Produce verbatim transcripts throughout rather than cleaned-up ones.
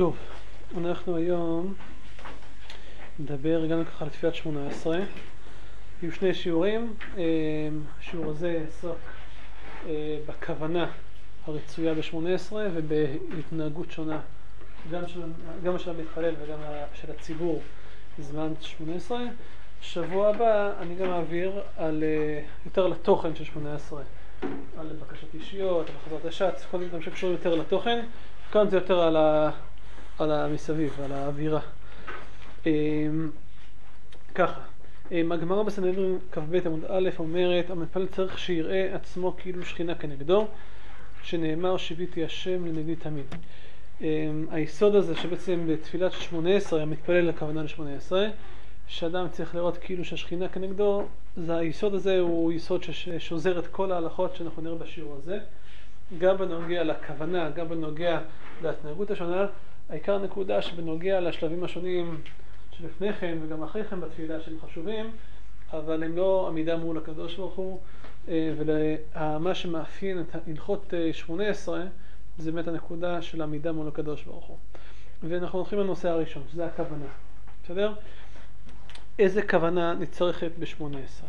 טוב, אנחנו היום נדבר גם ככה על תפילת שמונה עשרה. יהיו שני שיעורים. השיעור הזה יעסוק בכוונה הרצויה ב-שמונה עשרה ובהתנהגות שונה, גם של, גם של המתפלל וגם של הציבור בזמן שמונה עשרה. שבוע הבא אני גם אעביר על, יותר לתוכן של שמונה עשרה, על בקשות אישיות, על חזרת השץ, כל מיני שקשורים יותר לתוכן. כאן זה יותר על, ה, על המסביב, על האווירה. ככה, הגמרא בסנהדרין כ"ב עמוד א' אומרת, המתפלל צריך שיראה עצמו כאילו שכינה כנגדו, שנאמר שיביתי השם לנגדי תמיד. היסוד הזה שבעצם בתפילת שמונה עשרה, המתפלל לכוונה ל-שמונה עשרה, שאדם צריך לראות כאילו שהשכינה כנגדו, זה היסוד הזה הוא יסוד ששוזר את כל ההלכות שאנחנו נראה בשיעור הזה, גם בנוגע לכוונה, גם בנוגע להתנהגות השונה. העיקר הנקודה שבנוגע לשלבים השונים שלפני כן וגם אחרי כן בתפילה שהם חשובים, אבל הם לא עמידה מול הקדוש ברוך הוא, ומה שמאפיין את הלכות שמונה עשרה זה באמת הנקודה של עמידה מול הקדוש ברוך הוא. ואנחנו הולכים לנושא הראשון, שזה הכוונה. בסדר? איזה כוונה נצרכת ב-שמונה עשרה?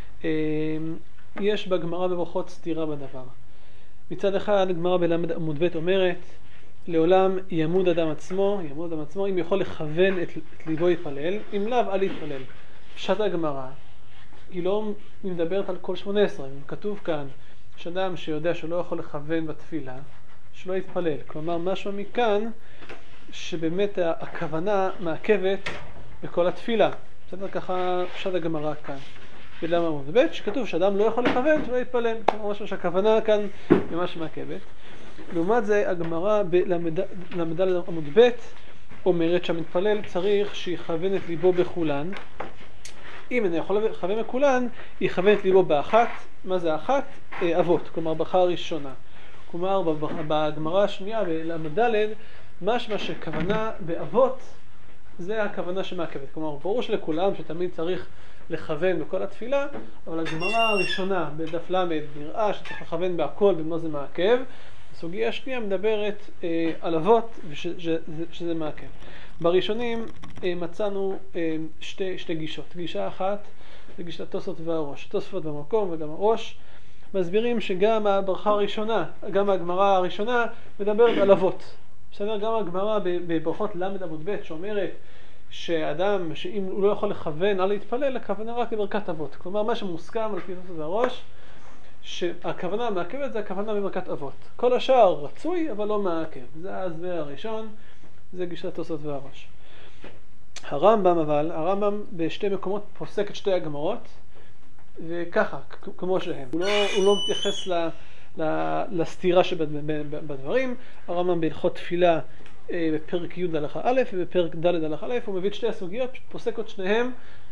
יש בגמרא בברכות סתירה בדבר. מצד אחד הגמרא בלמד עמוד ב' אומרת, לעולם ימוד אדם עצמו, ימוד אדם עצמו, אם יכול לכוון את, את ליבו יתפלל, אם לאו אל יתפלל. פשט הגמרא היא לא מדברת על כל שמונה עשרה. כתוב כאן שאדם שיודע שלא יכול לכוון בתפילה, שלא יתפלל. כלומר, משהו מכאן שבאמת הכוונה מעכבת בכל התפילה. בסדר? ככה פשט הגמרא כאן. ולמה עמוד ב' שכתוב שאדם לא יכול לכוון, שלא יתפלל. כלומר, משהו שהכוונה כאן ממש מעכבת. לעומת זה, הגמרא בלמד עמוד ב' אומרת שהמתפלל צריך שיכוון את ליבו בכולן. אם אני יכול לכוון בכולן, יכוון את ליבו באחת. מה זה אחת? אבות, כלומר ברכה הראשונה. כלומר, בגמרא השנייה בלמד ד' משמע שכוונה באבות זה הכוונה שמעכבת. כלומר, ברור שלכולם שתמיד צריך לכוון בכל התפילה, אבל הגמרא הראשונה בדף למד נראה שצריך לכוון בהכל ומה זה מעכב. הסוגיה השנייה מדברת אה, על אבות ושזה, שזה מעכב. בראשונים אה, מצאנו אה, שתי, שתי גישות. גישה אחת זה גישת התוספות והראש. תוספות במקום וגם הראש מסבירים שגם הברכה הראשונה, גם הגמרא הראשונה מדברת על אבות. בסדר? גם הגמרא בברכות למד עמוד ב' שאומרת שאדם, שאם הוא לא יכול לכוון על להתפלל, הכוונה רק לברכת אבות. כלומר, מה שמוסכם על פי תוספות והראש, שהכוונה המעכבת זה הכוונה בברכת אבות. כל השאר רצוי, אבל לא מעכב. זה ההסבר הראשון, זה גישת תוספות והראש. הרמב"ם אבל, הרמב"ם בשתי מקומות פוסק את שתי הגמרות, וככה, כמו שהם. הוא לא, הוא לא מתייחס ל, ל, לסתירה שבדברים. הרמב"ם בהלכות תפילה בפרק י' הלכה א' ובפרק ד' הלכה א', הוא מביא את שתי הסוגיות, פוסק את שניהם,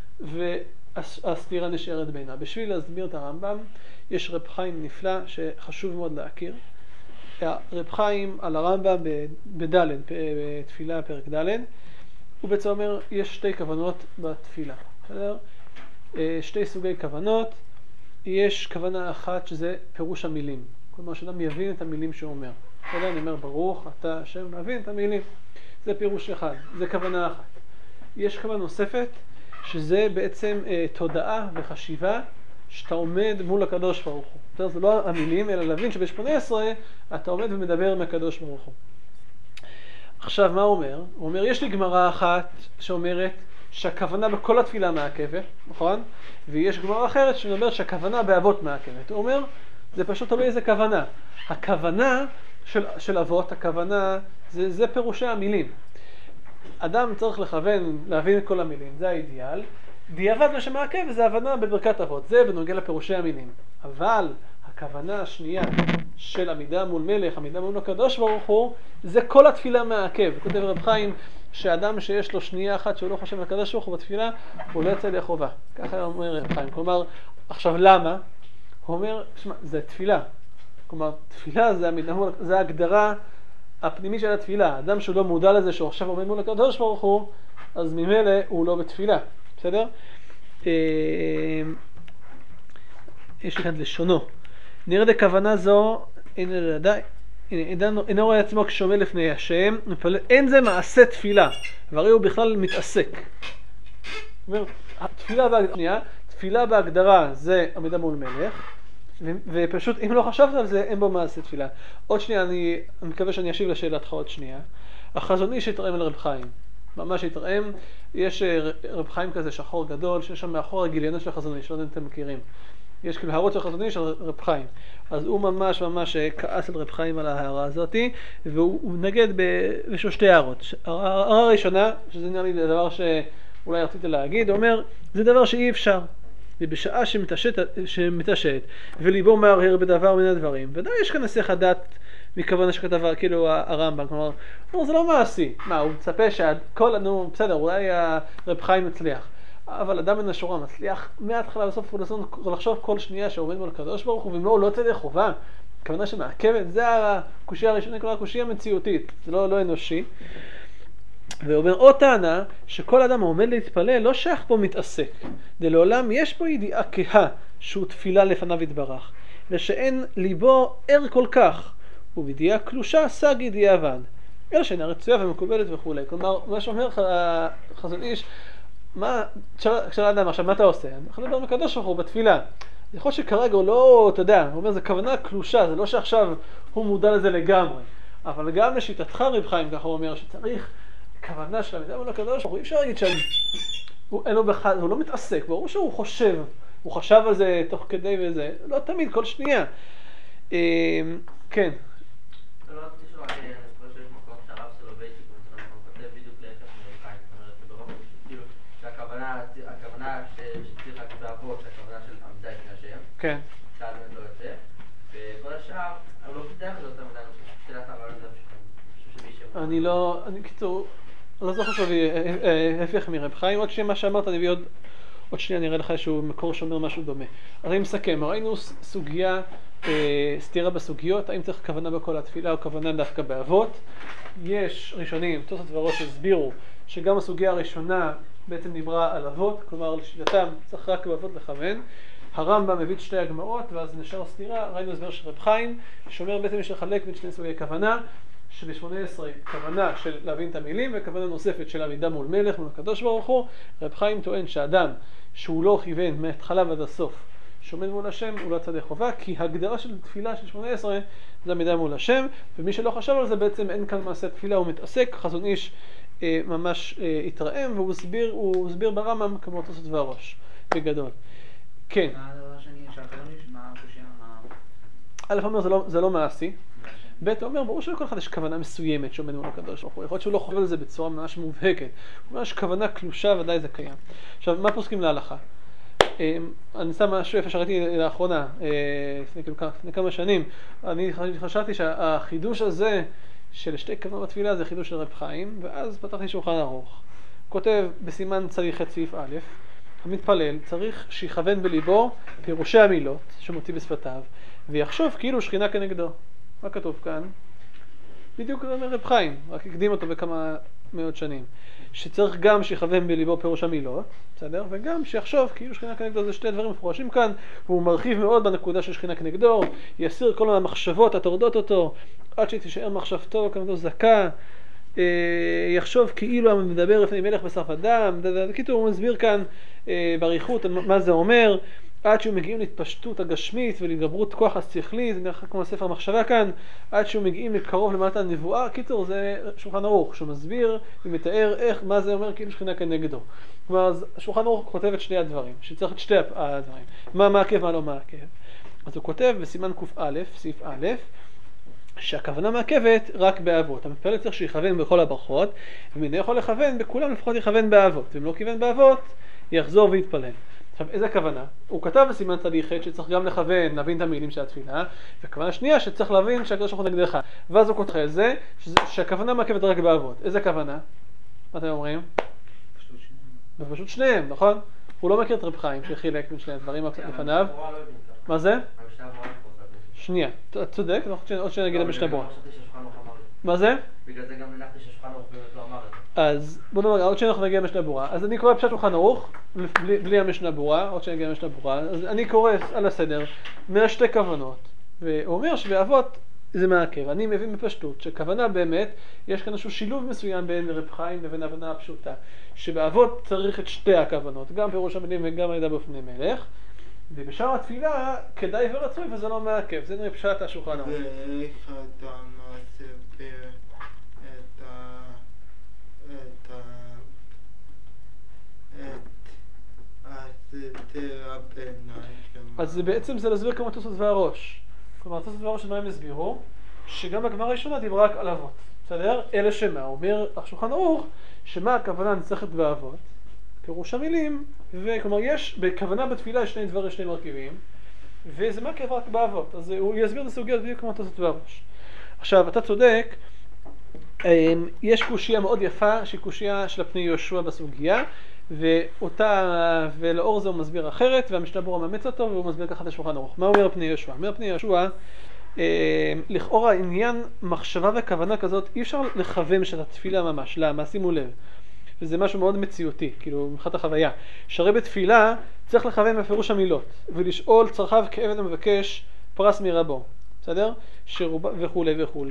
והסתירה נשארת בינה. בשביל להסביר את הרמב"ם, יש רב חיים נפלא שחשוב מאוד להכיר. רב חיים על הרמב"ם בד' בתפילה פרק ד', הוא בעצם אומר, יש שתי כוונות בתפילה. בסדר? שתי סוגי כוונות. יש כוונה אחת שזה פירוש המילים. כלומר, שאדם יבין את המילים שהוא אומר. בסדר? אני אומר, ברוך אתה השם, להבין את המילים. זה פירוש אחד. זה כוונה אחת. יש כוונה נוספת, שזה בעצם אה, תודעה וחשיבה שאתה עומד מול הקדוש ברוך הוא. בסדר? זה לא המילים, אלא להבין שב-שמונה עשרה אתה עומד ומדבר עם הקדוש ברוך הוא. עכשיו, מה הוא אומר? הוא אומר, יש לי גמרא אחת שאומרת שהכוונה בכל התפילה מעכבת, נכון? ויש גמרא אחרת שמדברת שהכוונה באבות מעכבת. הוא אומר, זה פשוט תלוי איזה כוונה. הכוונה של, של אבות, הכוונה, זה, זה פירושי המילים. אדם צריך לכוון, להבין את כל המילים, זה האידיאל. דיעבד מה שמעכב זה הבנה בברכת אבות, זה בנוגע לפירושי המילים. אבל הכוונה השנייה של עמידה מול מלך, עמידה מול הקדוש ברוך הוא, זה כל התפילה מעכב. כותב רב חיים שאדם שיש לו שנייה אחת שהוא לא חושב על הקדוש ברוך הוא בתפילה, הוא לא יצא לחובה. ככה אומר רב חיים. כלומר, עכשיו למה? הוא אומר, שמה, זה תפילה. כלומר, תפילה זה, עמידה מול, זה ההגדרה הפנימית של התפילה. אדם שהוא לא מודע לזה שהוא עכשיו עומד מול הקדוש ברוך הוא, אז ממילא הוא לא בתפילה. בסדר? יש לי כאן לשונו. נראה לכוונה זו, אין אלא די, אינו רואה עצמו כשעומד לפני השם, אין זה מעשה תפילה, והרי הוא בכלל מתעסק. התפילה בהגדרה, תפילה בהגדרה זה עמידה מול מלך, ופשוט אם לא חשבת על זה, אין בו מעשה תפילה. עוד שנייה, אני מקווה שאני אשיב לשאלתך עוד שנייה. החזון איש התרעם על רב חיים, ממש התרעם. יש רב חיים כזה שחור גדול, שיש שם מאחור הגיליונות של החזון איש, לא יודע אם אתם מכירים. יש כאילו הערות של החזון איש של רב חיים. אז הוא ממש ממש כעס על רב חיים על ההערה הזאת, והוא נגד בשתי הערות. הערה הראשונה, שזה נראה לי דבר שאולי רציתי להגיד, אומר, זה דבר שאי אפשר. ובשעה שמתעשת, וליבו מהרהר בדבר מן הדברים. ודאי יש כאן נסיך הדת מכוונה שכתב כאילו הרמב"ם, כלומר, זה לא מעשי. מה, הוא מצפה שהכל, נו, בסדר, אולי הרב חיים מצליח. אבל אדם מן השורה מצליח מההתחלה בסוף הוא לחשוב כל שנייה שעומד מול הקדוש ברוך הוא, ואם לא, הוא לא יוצא חובה. הכוונה שמעכבת, זה הקושיה הראשונה, כלומר, הקושיה המציאותית, זה לא, לא אנושי. ואומר עוד טענה שכל אדם העומד להתפלל לא שייך פה מתעסק. דלעולם יש פה ידיעה כהה שהוא תפילה לפניו יתברך, ושאין ליבו ער כל כך, ובידיעה קלושה סג ידיעה בד. אלא שאינה רצויה ומקובלת וכו'. כלומר, מה שאומר חזון איש, מה, כשאלה אדם, עכשיו מה אתה עושה? אנחנו נדבר מקדוש ברוך הוא בתפילה. יכול להיות שכרגע הוא לא, אתה יודע, הוא אומר, זה כוונה קלושה, זה לא שעכשיו הוא מודע לזה לגמרי. אבל גם לשיטתך רב חיים, ככה הוא אומר, שצריך כוונה של עמידה מול הקדוש ברוך הוא, אי אפשר להגיד שהוא אין לו בכלל, הוא לא מתעסק, ברור שהוא חושב, הוא חשב על זה תוך כדי וזה, לא תמיד, כל שנייה. כן. לא רציתי שלא, אני חושב שיש מקום שהרב שלו בייסיק, הוא כותב בדיוק להפך מרב חיים, זאת אומרת שברוב כאילו שהכוונה שצריך רק בעבור, שהכוונה של עמידה לפני השם, כן. שעד באמת לא יוצא, וכל השאר, הוא לא פיתח את זה יותר מדי, אני חושב שתלת הרעיון זה פשוט, אני לא, אני קיצור, לא זוכר שהוא הפך מרב חיים, עוד שמה שאמרת, אני אביא עוד, עוד שנייה נראה לך איזשהו מקור שאומר משהו דומה. אז אני מסכם, ראינו סוגיה, אה, סתירה בסוגיות, האם צריך כוונה בכל התפילה או כוונה דווקא באבות. יש ראשונים, תוספות וראש הסבירו, שגם הסוגיה הראשונה בעצם דיברה על אבות, כלומר לשיטתם צריך רק באבות לכוון. הרמב"ם מביא את שתי הגמרות, ואז נשאר סתירה, ראינו הסבר של רב חיים, שאומר בעצם יש לחלק בין שני סוגי כוונה, שב-שמונה עשרה כוונה של להבין את המילים וכוונה נוספת של עמידה מול מלך מול הקדוש ברוך הוא. רב חיים טוען שאדם שהוא לא כיוון מההתחלה ועד הסוף שעומד מול השם הוא לא צד חובה, כי הגדרה של תפילה של שמונה עשרה זה עמידה מול השם, ומי שלא חשב על זה בעצם אין כאן מעשה תפילה, הוא מתעסק. חזון איש אה, ממש אה, התרעם והוא הסביר, הוא הסביר ברמב"ם כמו תוספות והראש בגדול. כן. מה הדבר השני שהחזון איש? מה הקושיה? א' אומר זה לא, זה לא מעשי. ב' אומר, ברור שלכל אחד יש כוונה מסוימת שעומד מול הקדוש ברוך הוא. יכול להיות שהוא לא חושב על זה בצורה ממש מובהקת. הוא אומר שכוונה קלושה, ודאי זה קיים. עכשיו, מה פוסקים להלכה? אני שם משהו איפה שראיתי לאחרונה, לפני כמה שנים. אני חשבתי שהחידוש הזה של שתי כוונות בתפילה זה חידוש של רב חיים, ואז פתחתי שולחן ערוך. כותב בסימן צריך את סעיף א', המתפלל צריך שיכוון בליבו פירושי המילות שמוציא בשפתיו, ויחשוב כאילו שכינה כנגדו. מה כתוב כאן? בדיוק אומר רב חיים, רק הקדים אותו בכמה מאות שנים. שצריך גם שיכוון בליבו פירוש המילות, בסדר? וגם שיחשוב כאילו שכינה כנגדו. זה שתי דברים מפורשים כאן, והוא מרחיב מאוד בנקודה של שכינה כנגדו, יסיר כל המחשבות הטורדות אותו, עד שתישאר מחשבתו כנגדו זכה, יחשוב כאילו הוא מדבר לפני מלך בשרף אדם. כאילו הוא מסביר כאן בעריכות מה זה אומר, עד שהוא מגיעים להתפשטות הגשמית ולהתגברות כוח השכלי, זה נראה כמו הספר המחשבה כאן, עד שהוא מגיעים לקרוב למעלת הנבואה. קיצור, זה שולחן ערוך שמסביר ומתאר איך, מה זה אומר כאילו שכינה כנגדו. כלומר, שולחן ערוך כותב את שני הדברים, שצריך את שתי הדברים, מה מעכב, מה לא מעכב. אז הוא כותב בסימן ק"א, סעיף א', שהכוונה מעכבת רק באבות. המתפלל צריך שיכוון בכל הברכות, ומי יכול לכוון בכולם, לפחות יכוון באבות, ואם לא כיוון באבות, יחזור ויתפלל. עכשיו, איזה כוונה? הוא כתב בסימן צדיחת שצריך גם לכוון, להבין את המילים של התפילה, וכוונה שנייה שצריך להבין שהקדוש ברוך הוא נגדך. ואז הוא כותב את זה, שהכוונה מעכבת רק באבות. איזה כוונה? מה אתם אומרים? פשוט שניהם. בפשוט שניהם, נכון? הוא לא מכיר את רב חיים שחילק בין שני הדברים לפניו. מה זה? שנייה, אתה צודק, עוד שניה נגיד המשנה ברורה. מה זה? בגלל זה גם הנחתי ששולחן ערוך באמת לא אמר את זה. אז בוא נאמר, עוד שניה אנחנו נגיע למשנה ברורה. אז אני קורא פשט שולחן ערוך, בלי, בלי המשנה ברורה, עוד שניה נגיע למשנה ברורה. אז אני קורא על הסדר מהשתי כוונות. והוא אומר שבאבות זה מעכב. אני מבין בפשטות שכוונה באמת, יש כאן איזשהו שילוב מסוים בין רב חיים לבין הבנה הפשוטה, שבאבות צריך את שתי הכוונות, גם פירוש המילים וגם הידע באופני מלך, ובשאר התפילה כדאי ורצוי וזה לא מעכב, זה נראה פשט השולחן ערוך. ואיך אתה מסביר את ה... את ה... את הסתר הביניים? אז זה בעצם זה להסביר כמו תוספות והראש. כלומר, תוספות והראש מה הם הסבירו? שגם הגמרא הראשונה דיברה רק על אבות. בסדר? אלה שמה? הוא אומר השולחן ערוך שמה הכוונה נצטרכת באבות? פירוש המילים, וכלומר יש בכוונה בתפילה שני דברים, שני מרכיבים, וזה מעכב רק באבות. אז הוא יסביר את הסוגיות בדיוק כמו תוספות והראש. עכשיו, אתה צודק, יש קושיה מאוד יפה, שהיא קושיה של הפני יהושע בסוגיה, ואותה, ולאור זה הוא מסביר אחרת, והמשנה ברורה מאמץ אותו, והוא מסביר ככה את השולחן ערוך. מה אומר פני יהושע? אומר פני יהושע, לכאורה עניין מחשבה וכוונה כזאת, אי אפשר לכוון של התפילה ממש. למה? שימו לב. וזה משהו מאוד מציאותי, כאילו, מבחינת החוויה. שהרי בתפילה צריך לכוון בפירוש המילות, ולשאול צרכיו כעבד המבקש פרס מרבו. בסדר? שרובה וכו' וכו'.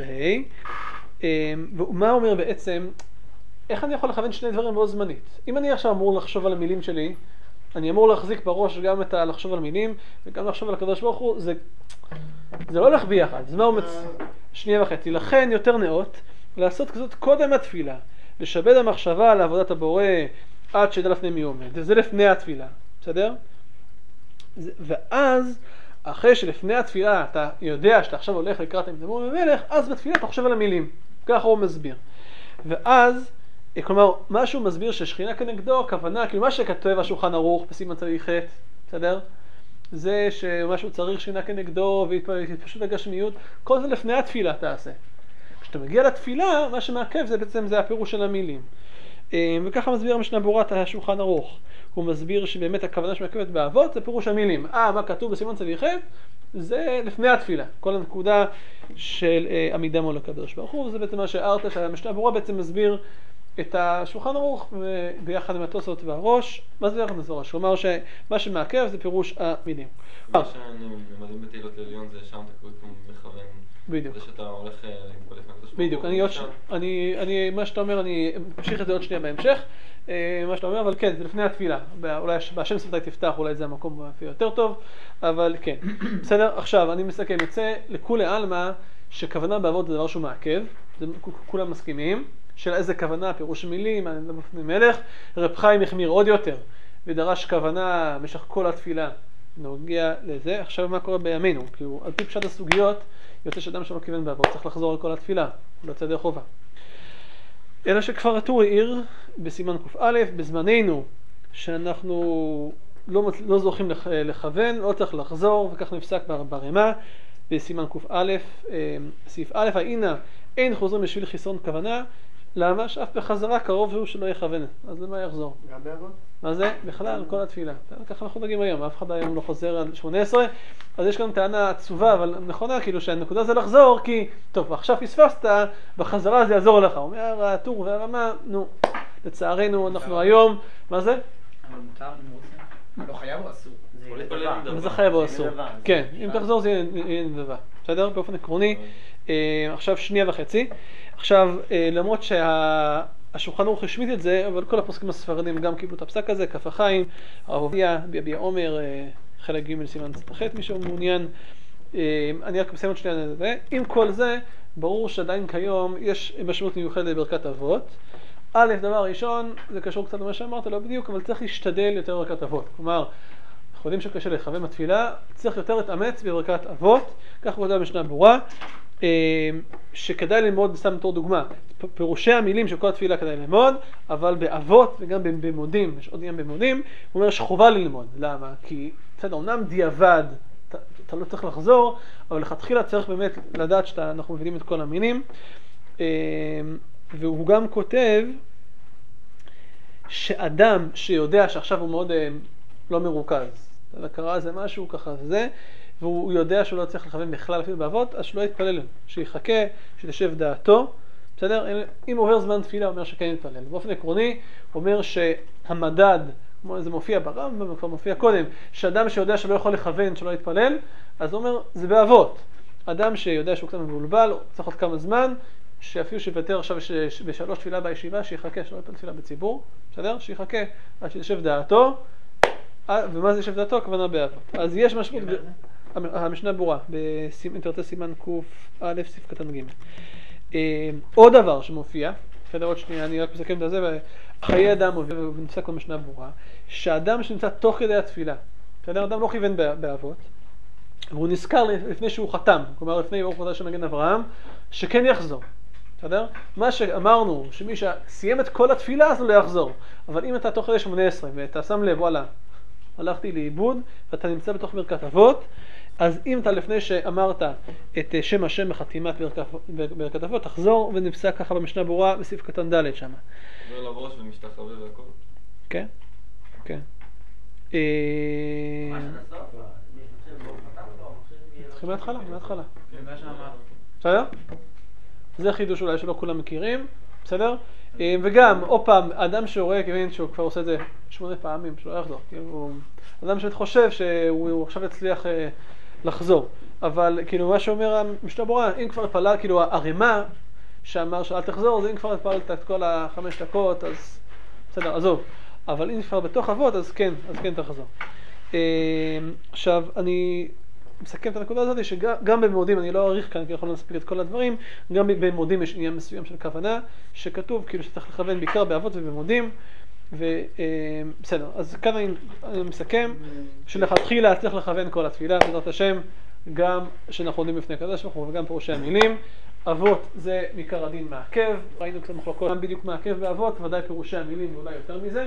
ומה אומר בעצם, איך אני יכול לכוון שני דברים בו זמנית? אם אני עכשיו אמור לחשוב על המילים שלי, אני אמור להחזיק בראש גם את ה- לחשוב על מילים, וגם לחשוב על הקדוש ברוך הוא, זה, זה לא הולך ביחד. זה מה הוא מצ... שנייה וחצי. לכן יותר נאות לעשות כזאת קודם התפילה, לשבד המחשבה על עבודת הבורא עד שידע לפני מי עומד. זה לפני התפילה, בסדר? זה, ואז, אחרי שלפני התפילה אתה יודע שאתה עכשיו הולך לקראת המזמור במלך, אז בתפילה אתה חושב על המילים. ככה הוא מסביר. ואז, כלומר, מה שהוא מסביר ששכינה כנגדו, הכוונה, כאילו מה שכתוב השולחן ערוך בסימן צדיק ח', בסדר? זה שמשהו צריך שכינה כנגדו והתפשטות הגשמיות, כל זה לפני התפילה תעשה. כשאתה מגיע לתפילה, מה שמעכב זה בעצם זה הפירוש של המילים. וככה מסביר המשנה ברורה השולחן ערוך. הוא מסביר שבאמת הכוונה שמעכבת באבות זה פירוש המילים. אה, מה כתוב בסימן צדיק ח' זה לפני התפילה. כל הנקודה של עמידה מול הקדוש ברוך הוא, וזה בעצם מה שהארת, שהמשנה ברורה בעצם מסביר את השולחן ערוך ביחד עם התוספות והראש. מה זה ביחד עם הראש? כלומר שמה שמעכב זה פירוש המילים. מה שאני למדים בתהילות לעליון זה שם אתה קורא כמו מכוון. בדיוק. זה שאתה הולך להתפלף מהקדוש ברוך הוא. בדיוק. אני עוד ש... אני, אני, מה שאתה אומר, אני אמשיך את זה עוד שנייה בהמשך. מה שאתה אומר, אבל כן, זה לפני התפילה. אולי בהשם שפתי תפתח, אולי זה המקום יותר טוב, אבל כן. בסדר? עכשיו, אני מסכם. יוצא לכולי עלמא שכוונה באבות זה דבר שהוא מעכב. זה כולם מסכימים. של איזה כוונה, פירוש מילים, אני לא בפני מלך. רב חיים החמיר עוד יותר, ודרש כוונה במשך כל התפילה. נוגע לזה. עכשיו מה קורה בימינו? כאילו, על פי פשט הסוגיות, יוצא שאדם שלא כיוון באבות, צריך לחזור על כל התפילה, הוא לצד החובה. אלא שכפר הטור העיר בסימן ק"א, בזמננו, שאנחנו לא, לא זוכים לכ, לכוון, לא צריך לחזור, וכך נפסק ברמה, בסימן ק"א, סעיף א', הנה, אין חוזרים בשביל חיסרון כוונה, למה? שאף בחזרה קרוב הוא שלא יכוון, אז למה יחזור? גם באבות? מה זה? בכלל, כל התפילה. ככה אנחנו נגיד היום, אף אחד היום לא חוזר על שמונה עשרה, אז יש כאן טענה עצובה, אבל נכונה, כאילו שהנקודה זה לחזור, כי, טוב, עכשיו פספסת, בחזרה זה יעזור לך. הוא אומר, הטור והרמה, נו, לצערנו, אנחנו היום, מה זה? אבל מותר, אני רוצה. לא חייב או אסור? אם זה חייב או אסור. כן, אם תחזור זה יהיה נדבה. בסדר? באופן עקרוני. עכשיו שנייה וחצי. עכשיו, למרות שהשולחן ערוך השמיט את זה, אבל כל הפוסקים הספרדים גם קיבלו את הפסק הזה, כף החיים, הרב עובדיה, ביביע עומר, חלק ג' סימן ח', מי שמעוניין. אני רק מסיים עוד שנייה את זה. עם כל זה, ברור שעדיין כיום יש משמעות מיוחדת לברכת אבות. א', דבר ראשון, זה קשור קצת למה שאמרת, לא בדיוק, אבל צריך להשתדל יותר בברכת אבות. כלומר, אנחנו יודעים שקשה לכוון בתפילה, צריך יותר להתאמץ בברכת אבות, כך הוא יודע במשנה ברורה, שכדאי ללמוד, סתם בתור דוגמה, פירושי המילים של כל התפילה כדאי ללמוד, אבל באבות וגם במודים, יש עוד עניין במודים, הוא אומר שחובה ללמוד. למה? כי בסדר, אומנם דיעבד, אתה, אתה לא צריך לחזור, אבל לכתחילה צריך באמת לדעת שאנחנו מבינים את כל המילים, והוא גם כותב שאדם שיודע שעכשיו הוא מאוד לא מרוכז, קרא זה משהו ככה וזה, והוא יודע שהוא לא צריך לכוון בכלל אפילו באבות, אז שלא יתפלל, שיחכה, שתשב דעתו, בסדר? אם עובר זמן תפילה, הוא אומר שכן יתפלל. באופן עקרוני, הוא אומר שהמדד, כמו זה מופיע ברמב"ם, כבר מופיע קודם, שאדם שיודע שלא יכול לכוון, שלא יתפלל, אז הוא אומר, זה באבות. אדם שיודע שהוא קצת מבולבל, צריך עוד כמה זמן, שאפילו שיוותר עכשיו בשלוש תפילה בישיבה, שיחכה, שלא יפל תפילה בציבור, בסדר? שיחכה עד שישב דעתו, ומה זה ישב דעתו? הכוונה באבות. אז יש משמעות, המשנה ברורה, אם אתה רוצה סימן ק"א, סעיף קטן ג'. עוד דבר שמופיע, בסדר, עוד שנייה, אני רק מסכם את זה, חיי אדם ונמצא כל משנה ברורה, שאדם שנמצא תוך כדי התפילה, בסדר? אדם לא כיוון באבות, והוא נזכר לפני שהוא חתם, כלומר לפני ברוך הוא של מגן אברהם, שכן יחזור. בסדר? מה שאמרנו, שמי שסיים את כל התפילה אז הוא לא יחזור. אבל אם אתה תוך כדי שמונה עשרה ואתה שם לב, וואלה, הלכתי לאיבוד ואתה נמצא בתוך ברכת אבות, אז אם אתה לפני שאמרת את שם השם בחתימת ברכת אבות, תחזור ונפסק ככה במשנה ברורה בסעיף קטן ד' שם. עובר לראש ומשתחווה והכל. כן, כן. מה שנסוף? נתחיל מההתחלה, מההתחלה. מה שאמרת. בסדר? זה חידוש אולי שלא כולם מכירים, בסדר? וגם, עוד פעם, אדם שהוראה כיוון שהוא כבר עושה את זה שמונה פעמים, שלא יחזור. כאילו, אדם שבאמת חושב שהוא עכשיו יצליח לחזור. אבל כאילו מה שאומר המשנה ברורה, אם כבר התפלל, כאילו הרמה שאמר שאל תחזור, זה אם כבר התפללת את כל החמש דקות, אז בסדר, עזוב. אבל אם כבר בתוך אבות, אז כן, אז כן תחזור. עכשיו, אני מסכם את הנקודה הזאת, שגם במודים, אני לא אעריך כאן, כי יכול להספיק את כל הדברים, גם במודים יש עניין מסוים של כוונה, שכתוב כאילו שצריך לכוון בעיקר באבות ובמודים, ובסדר, אז כאן אני, אני מסכם, שלכתחילה צריך לכוון כל התפילה, בעזרת השם, גם שאנחנו עומדים בפני הקדוש ברוך הוא וגם פירושי המילים. אבות זה מעיקר הדין מעכב, ראינו קצת מחלוקות, גם בדיוק מעכב באבות, ודאי פירושי המילים ואולי יותר מזה.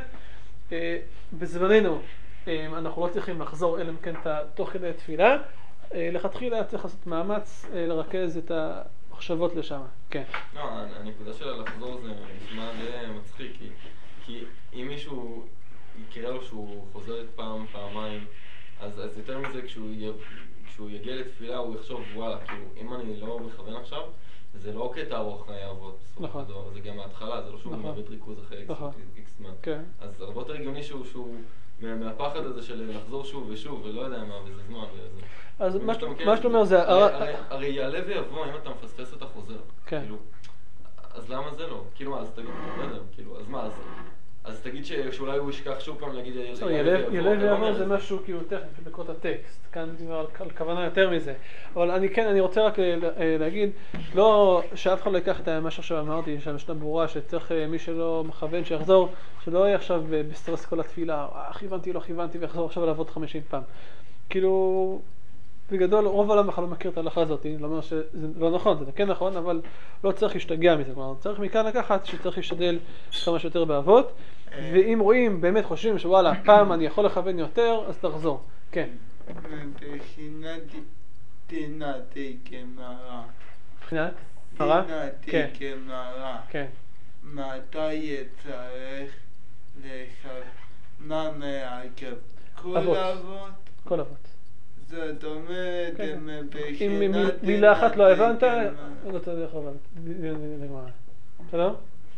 בזמננו אנחנו לא צריכים לחזור אלא אם כן תוך כדי תפילה, לכתחילה צריך לעשות מאמץ לרכז את המחשבות לשם. כן. לא, הנקודה של לחזור זה נשמע די מצחיק, כי, כי אם מישהו יקרא לו שהוא חוזר פעם, פעמיים, אז, אז יותר מזה כשהוא, י, כשהוא יגיע לתפילה הוא יחשוב וואלה, כאילו אם אני לא מכוון עכשיו, זה לא קטע ארוך חיי אבות, נכון. זה גם מההתחלה, זה לא שהוא נכון. מאבד ריכוז אחרי נכון. איקס זמן. כן. אז הרבה יותר הגיוני שהוא, שהוא מהפחד הזה של לחזור שוב ושוב, ולא יודע מה, וזה זמן וזה. אז מה שאתה אומר זה... הרי יעלה ויבוא אם אתה מפספס את החוזר. כן. אז למה זה לא? כאילו מה, אז תגיד, לא יודע, כאילו, אז מה, אז תגיד שאולי הוא ישכח שוב פעם להגיד יעלה ויבוא זה משהו כאילו טכני, לקרוא את הטקסט, כאן כבר על כוונה יותר מזה. אבל אני כן, אני רוצה רק להגיד, לא, שאף אחד לא ייקח את מה שעכשיו אמרתי, שהמשנה ברורה, שצריך מי שלא מכוון שיחזור, שלא יהיה עכשיו בסטרס כל התפילה, כיוונתי, לא כיוונתי, ויחזור עכשיו לעבוד חמישים פעם. כאילו, בגדול, רוב העולם בכלל לא מכיר את ההלכה הזאת, לא אומר שזה לא נכון, זה כן נכון, אבל לא צריך להשתגע מזה, כלומר, צריך מכאן לקחת שצריך להשתדל כמה שיותר באבות, ואם רואים, באמת חושבים שוואלה, פעם אני יכול לכוון יותר, אז תחזור. כן. מבחינת תינתי כמראה. מבחינת? מראה? תינתי כמראה. כן. מתי יצטרך לכוון? מה מעכב? כל אבות. אבות? כל אבות. זאת אומרת, מבחינת... אם מילה אחת לא הבנת, לא תדע איך הבנת. לגמרי. בסדר?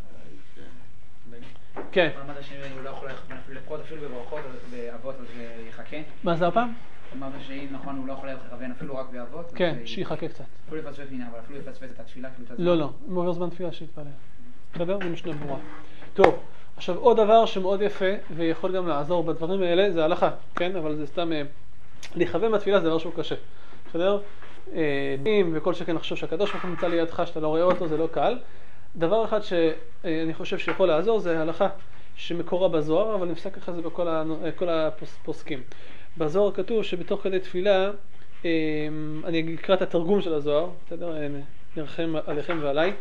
כן. אמרת שאם הוא לא יכול לפחות אפילו בברכות, באבות, אז יחכה? מה זה הפעם? אמרת שאם נכון הוא לא יכול לכוון אפילו רק באבות? כן, שיחכה קצת. אפילו לפספס מינה, אבל אפילו לפספס את התפילה כאילו את הזמן. לא, לא. אם עובר זמן תפילה שיתפלל. בסדר? זה משנה ברורה. טוב, עכשיו עוד דבר שמאוד יפה ויכול גם לעזור בדברים האלה, זה הלכה, כן? אבל זה סתם... לכוון בתפילה זה דבר שהוא קשה. בסדר? אם וכל שכן לחשוב שהקדוש ברוך הוא נמצא לידך שאתה לא רואה אותו, זה לא קל. דבר אחד שאני חושב שיכול לעזור זה הלכה שמקורה בזוהר, אבל נפסק ככה זה בכל הפוסקים. בזוהר כתוב שבתוך כדי תפילה, אני אקרא את התרגום של הזוהר, בסדר? נרחם עליכם ועליי.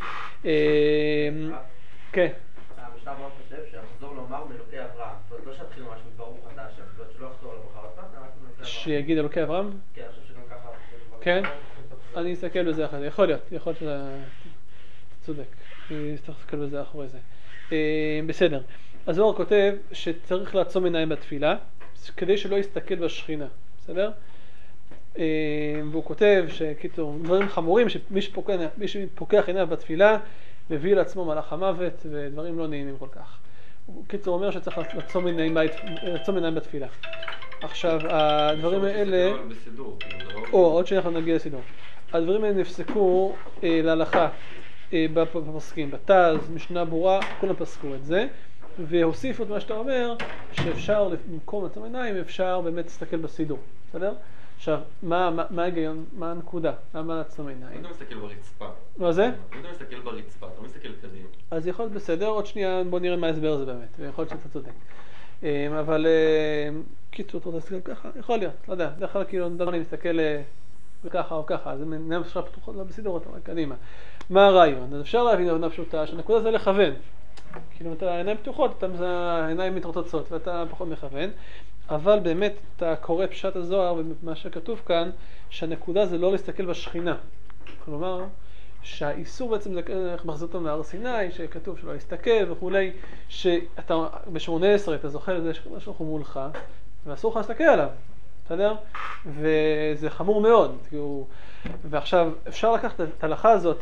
כן. המשנה ברורה חושב שיחזור לומר מאלוקי אברהם. זאת אומרת, לא שיתחיל ממש מברוך אתה השם, זאת אומרת שלא יחזור לברכה עוד פעם, אלא רק מאלוקי אברהם. שיגיד אלוקי אברהם? כן, אני חושב שגם ככה... כן? אני אסתכל בזה אחרי זה. יכול להיות, יכול להיות שזה... צודק. אני צריך להסתכל בזה אחרי זה. בסדר. הזוהר כותב שצריך לעצום עיניים בתפילה, כדי שלא יסתכל בשכינה. בסדר? והוא כותב שקיצור, דברים חמורים, שמי שפוקח עיניו בתפילה, מביא לעצמו מלאך המוות ודברים לא נעימים כל כך. קיצור אומר שצריך לעצום עיניים בתפילה. עכשיו, הדברים האלה... בסידור. או, עוד שניה אנחנו נגיע לסידור. הדברים האלה נפסקו אה, להלכה אה, בפוסקים, בתז, משנה ברורה, כולם פסקו את זה, והוסיפו את מה שאתה אומר, שאפשר, במקום עצם עיניים, אפשר באמת להסתכל בסידור, בסדר? עכשיו, מה, מה, מה ההיגיון, מה הנקודה? למה עצם עיניים? אתה מסתכל ברצפה. מה זה? אתה מסתכל ברצפה, אתה מסתכל קדימה. אז יכול להיות בסדר, עוד שנייה בוא נראה מה ההסבר הזה באמת, ויכול להיות שאתה צודק. אבל קיצור, אתה מסתכל ככה, יכול להיות, לא יודע, דרך כלל כאילו אני מסתכל ככה או ככה, זה נהיה אפשר פתוחות בסידור, אתה אומר קדימה. מה הרעיון? אז אפשר להבין הבנה פשוטה, שהנקודה זה לכוון. כאילו אתה העיניים פתוחות, העיניים מתרוצצות ואתה פחות מכוון, אבל באמת אתה קורא פשט הזוהר ומה שכתוב כאן, שהנקודה זה לא להסתכל בשכינה. כלומר, שהאיסור בעצם זה מחזיר אותם להר סיני, שכתוב שלא להסתכל וכולי, שאתה ב-שמונה עשרה אתה זוכר את זה שמשהו מולך, ואסור לך להסתכל עליו, בסדר? וזה חמור מאוד. כאילו, ועכשיו אפשר לקחת את ההלכה הזאת,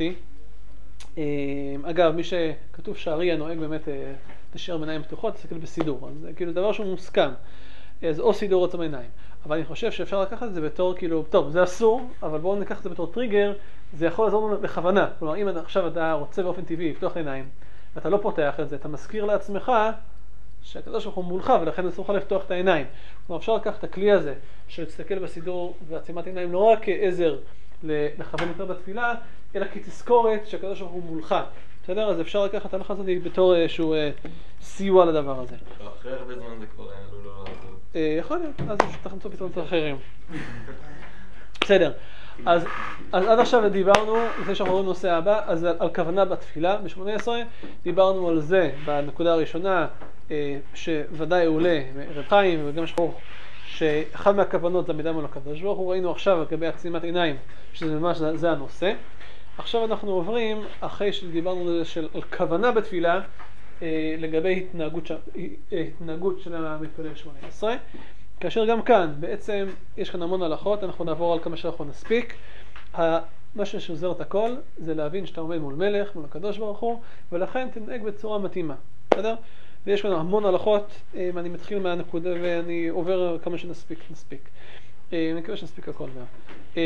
אגב, מי שכתוב שהאריה נוהג באמת להשאיר עיניים פתוחות, להסתכל בסידור, אז זה כאילו דבר שהוא מוסכם, אז או סידור או עצם עיניים. אבל אני חושב שאפשר לקחת את זה בתור כאילו, טוב, זה אסור, אבל בואו ניקח את זה בתור טריגר, זה יכול לעזור לנו בכוונה. כלומר, אם עכשיו אתה רוצה באופן טבעי לפתוח עיניים, ואתה לא פותח את זה, אתה מזכיר לעצמך שהקדוש ברוך הוא מולך, ולכן אסור לך לפתוח את העיניים. כלומר, אפשר לקחת את הכלי הזה, של להסתכל בסידור ועצימת עיניים, לא רק כעזר לכוון יותר בתפילה, אלא כתזכורת שהקדוש ברוך הוא מולך. בסדר? אז אפשר לקחת את ההלכה הזאת בתור איזשהו סיוע לדבר הזה. אחרי הרבה זמן זה כבר עלול לא לעזור. יכול להיות, אז צריך למצוא פתרונות אחרים. בסדר. אז, אז עד עכשיו דיברנו, לפני שאנחנו רואים נושא הבא, אז על, על כוונה בתפילה, ב-שמונה עשרה, דיברנו על זה בנקודה הראשונה, אה, שוודאי עולה רב חיים וגם שחור, שאחד מהכוונות זה עמידה מול הקדוש ברוך הוא. ראינו עכשיו לגבי עצימת עיניים, שזה ממש זה, זה הנושא. עכשיו אנחנו עוברים, אחרי שדיברנו על, של, על כוונה בתפילה, אה, לגבי התנהגות, ש... התנהגות של המתפלל שמונה עשרה. כאשר גם כאן, בעצם יש כאן המון הלכות, אנחנו נעבור על כמה שאנחנו נספיק. מה ששוזר את הכל זה להבין שאתה עומד מול מלך, מול הקדוש ברוך הוא, ולכן תנהג בצורה מתאימה, בסדר? ויש כאן המון הלכות, אני מתחיל מהנקודה ואני עובר כמה שנספיק, נספיק. אני מקווה שנספיק הכל גם.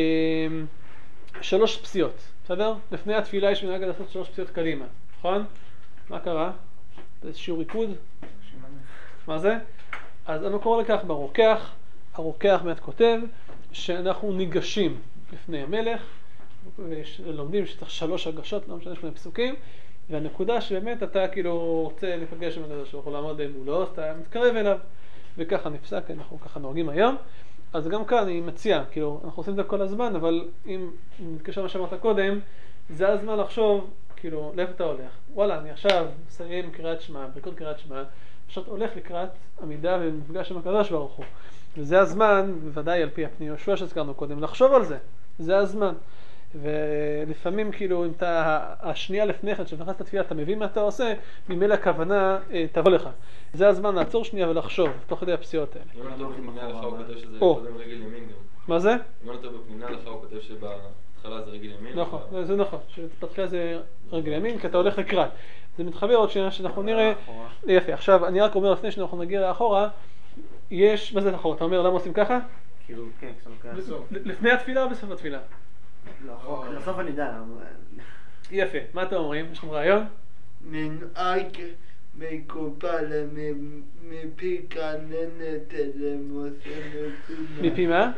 שלוש פסיעות, בסדר? לפני התפילה יש מנהג לעשות שלוש פסיעות קדימה, נכון? מה קרה? זה שיעור ריקוד? מה זה? אז המקור לכך ברוקח, הרוקח מעט כותב שאנחנו ניגשים לפני המלך, ולומדים שצריך שלוש הגשות, לא משנה שמונה פסוקים, והנקודה שבאמת אתה כאילו רוצה לפגש עם הקדוש ברוך הוא, לעמוד מולו, אתה מתקרב אליו, וככה נפסק, אנחנו ככה נוהגים היום. אז גם כאן אני מציע, כאילו, אנחנו עושים את זה כל הזמן, אבל אם נתקשר מה שאמרת קודם, זה הזמן לחשוב, כאילו, לאיפה אתה הולך? וואלה, אני עכשיו מסיים קריאת שמע, ברכות קריאת שמע, עכשיו הולך לקראת עמידה ומפגש עם הקדוש ברוך הוא. וזה הזמן, בוודאי על פי הפני יהושע שהזכרנו קודם, לחשוב על זה. זה הזמן. ולפעמים כאילו אם אתה השנייה לפני כן שנכנס לתפילה אתה מבין מה אתה עושה, ממילא הכוונה תבוא לך. זה הזמן לעצור שנייה ולחשוב תוך כדי הפסיעות האלה. אם אתה בפנינה לך הוא כותב שזה קודם רגל ימין גם. מה זה? אם אתה בפנינה לך הוא כותב שבהתחלה זה רגל ימין. נכון, זה נכון, שבהתחלה זה רגל ימין כי אתה הולך לקראת. זה מתחבר עוד שנייה שאנחנו נראה. יפה, עכשיו אני רק אומר לפני שאנחנו נגיע לאחורה, יש, מה זה לאחורה? אתה אומר למה עושים ככה? כאילו, כן, לפני התפילה או בסוף התפילה? לסוף אני יודע. יפה, מה אתם אומרים? יש לכם רעיון? מנהג מקובל מפי גננת למוסלמים. מפי מה?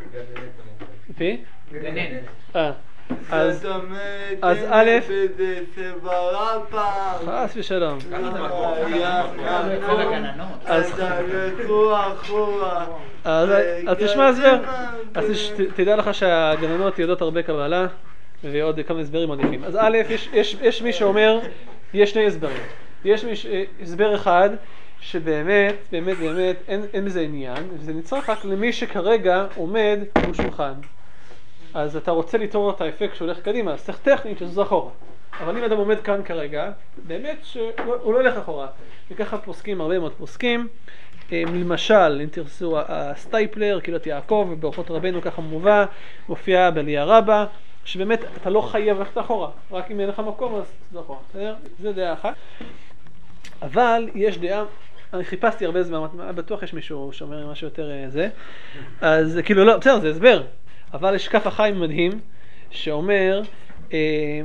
מפי? גננת. אה. אז אז א' וזה סברה פעם. חס ושלום. אז הלכו אחורה. אז תשמע הסבר. אז תדע לך שהגננות יודעות הרבה קבלה ועוד כמה הסברים עדיפים. אז א', יש מי שאומר, יש שני הסברים. יש הסבר אחד שבאמת, באמת, באמת אין בזה עניין, וזה נצטרך רק למי שכרגע עומד מול שולחן. אז אתה רוצה ליצור את האפקט שהולך קדימה, אז צריך טכנית שזה אחורה. אבל אם אדם עומד כאן כרגע, באמת שהוא לא ילך אחורה. וככה פוסקים, הרבה מאוד פוסקים. למשל, אם תרצו, הסטייפלר, קהילת יעקב, ובאורחות רבנו ככה מובא, מופיע באליה רבה, שבאמת אתה לא חייב ללכת אחורה. רק אם אין לך מקום, אז זה אחורה. זה דעה אחת. אבל יש דעה, אני חיפשתי הרבה זמן, בטוח יש מישהו שאומר משהו יותר זה. אז כאילו לא, בסדר, זה הסבר. אבל יש כף החיים מדהים, שאומר, אה,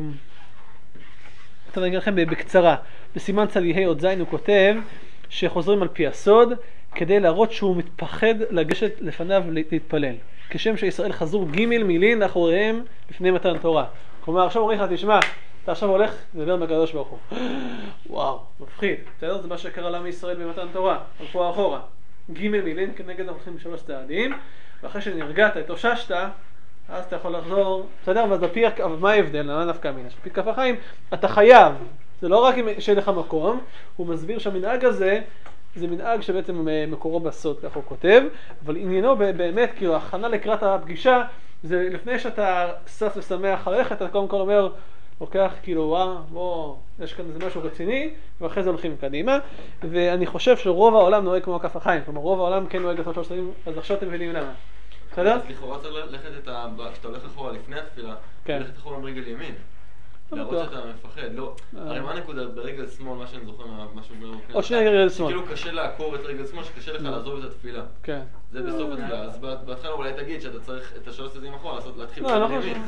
אני אגיד לכם בקצרה, בסימן צד יהי עוד זין הוא כותב שחוזרים על פי הסוד כדי להראות שהוא מתפחד לגשת לפניו להתפלל. כשם שישראל חזרו ג' מילין לאחוריהם לפני מתן תורה. כלומר, עכשיו אומרים לך, תשמע, אתה עכשיו הולך לדבר עם הקדוש ברוך הוא. וואו, מפחיד. בסדר? זה מה שקרה לעם ישראל במתן תורה. הלכו אחורה. ג' מילין כנגד הולכים בשלוש צעדים, ואחרי שנרגעת, התאוששת, אז אתה יכול לחזור. בסדר? ואז בפי, אבל מה ההבדל? למה נפקא מינה? בפי כף החיים, אתה חייב. זה לא רק אם שאין לך מקום, הוא מסביר שהמנהג הזה, זה מנהג שבעצם מקורו בסוד, כך הוא כותב, אבל עניינו באמת, כאילו, הכנה לקראת הפגישה, זה לפני שאתה סס ושמח ללכת, אתה קודם כל אומר, לוקח כאילו, וואה, בוא, יש כאן איזה משהו רציני, ואחרי זה הולכים קדימה, ואני חושב שרוב העולם נוהג כמו כף החיים, כלומר רוב העולם כן נוהג לעשות שלוש צעדים, אז עכשיו אתם מבינים למה. בסדר? אז לכאורה צריך ללכת את ה... כשאתה הולך אחורה לפני התפילה, ללכת אחורה ברגל ימין. להראות שאתה מפחד, לא. הרי מה הנקודה ברגל שמאל, מה שאני זוכר מה שהוא אומר? עוד שנייה רגל שמאל. שכאילו קשה לעקור את רגל שמאל, שקשה לך לעזוב את התפילה. כן. זה בסוף התפילה. אז בהתחלה אולי תגיד שאתה צריך את השלוש צעדים אחורה, להתחיל ברגל ימין.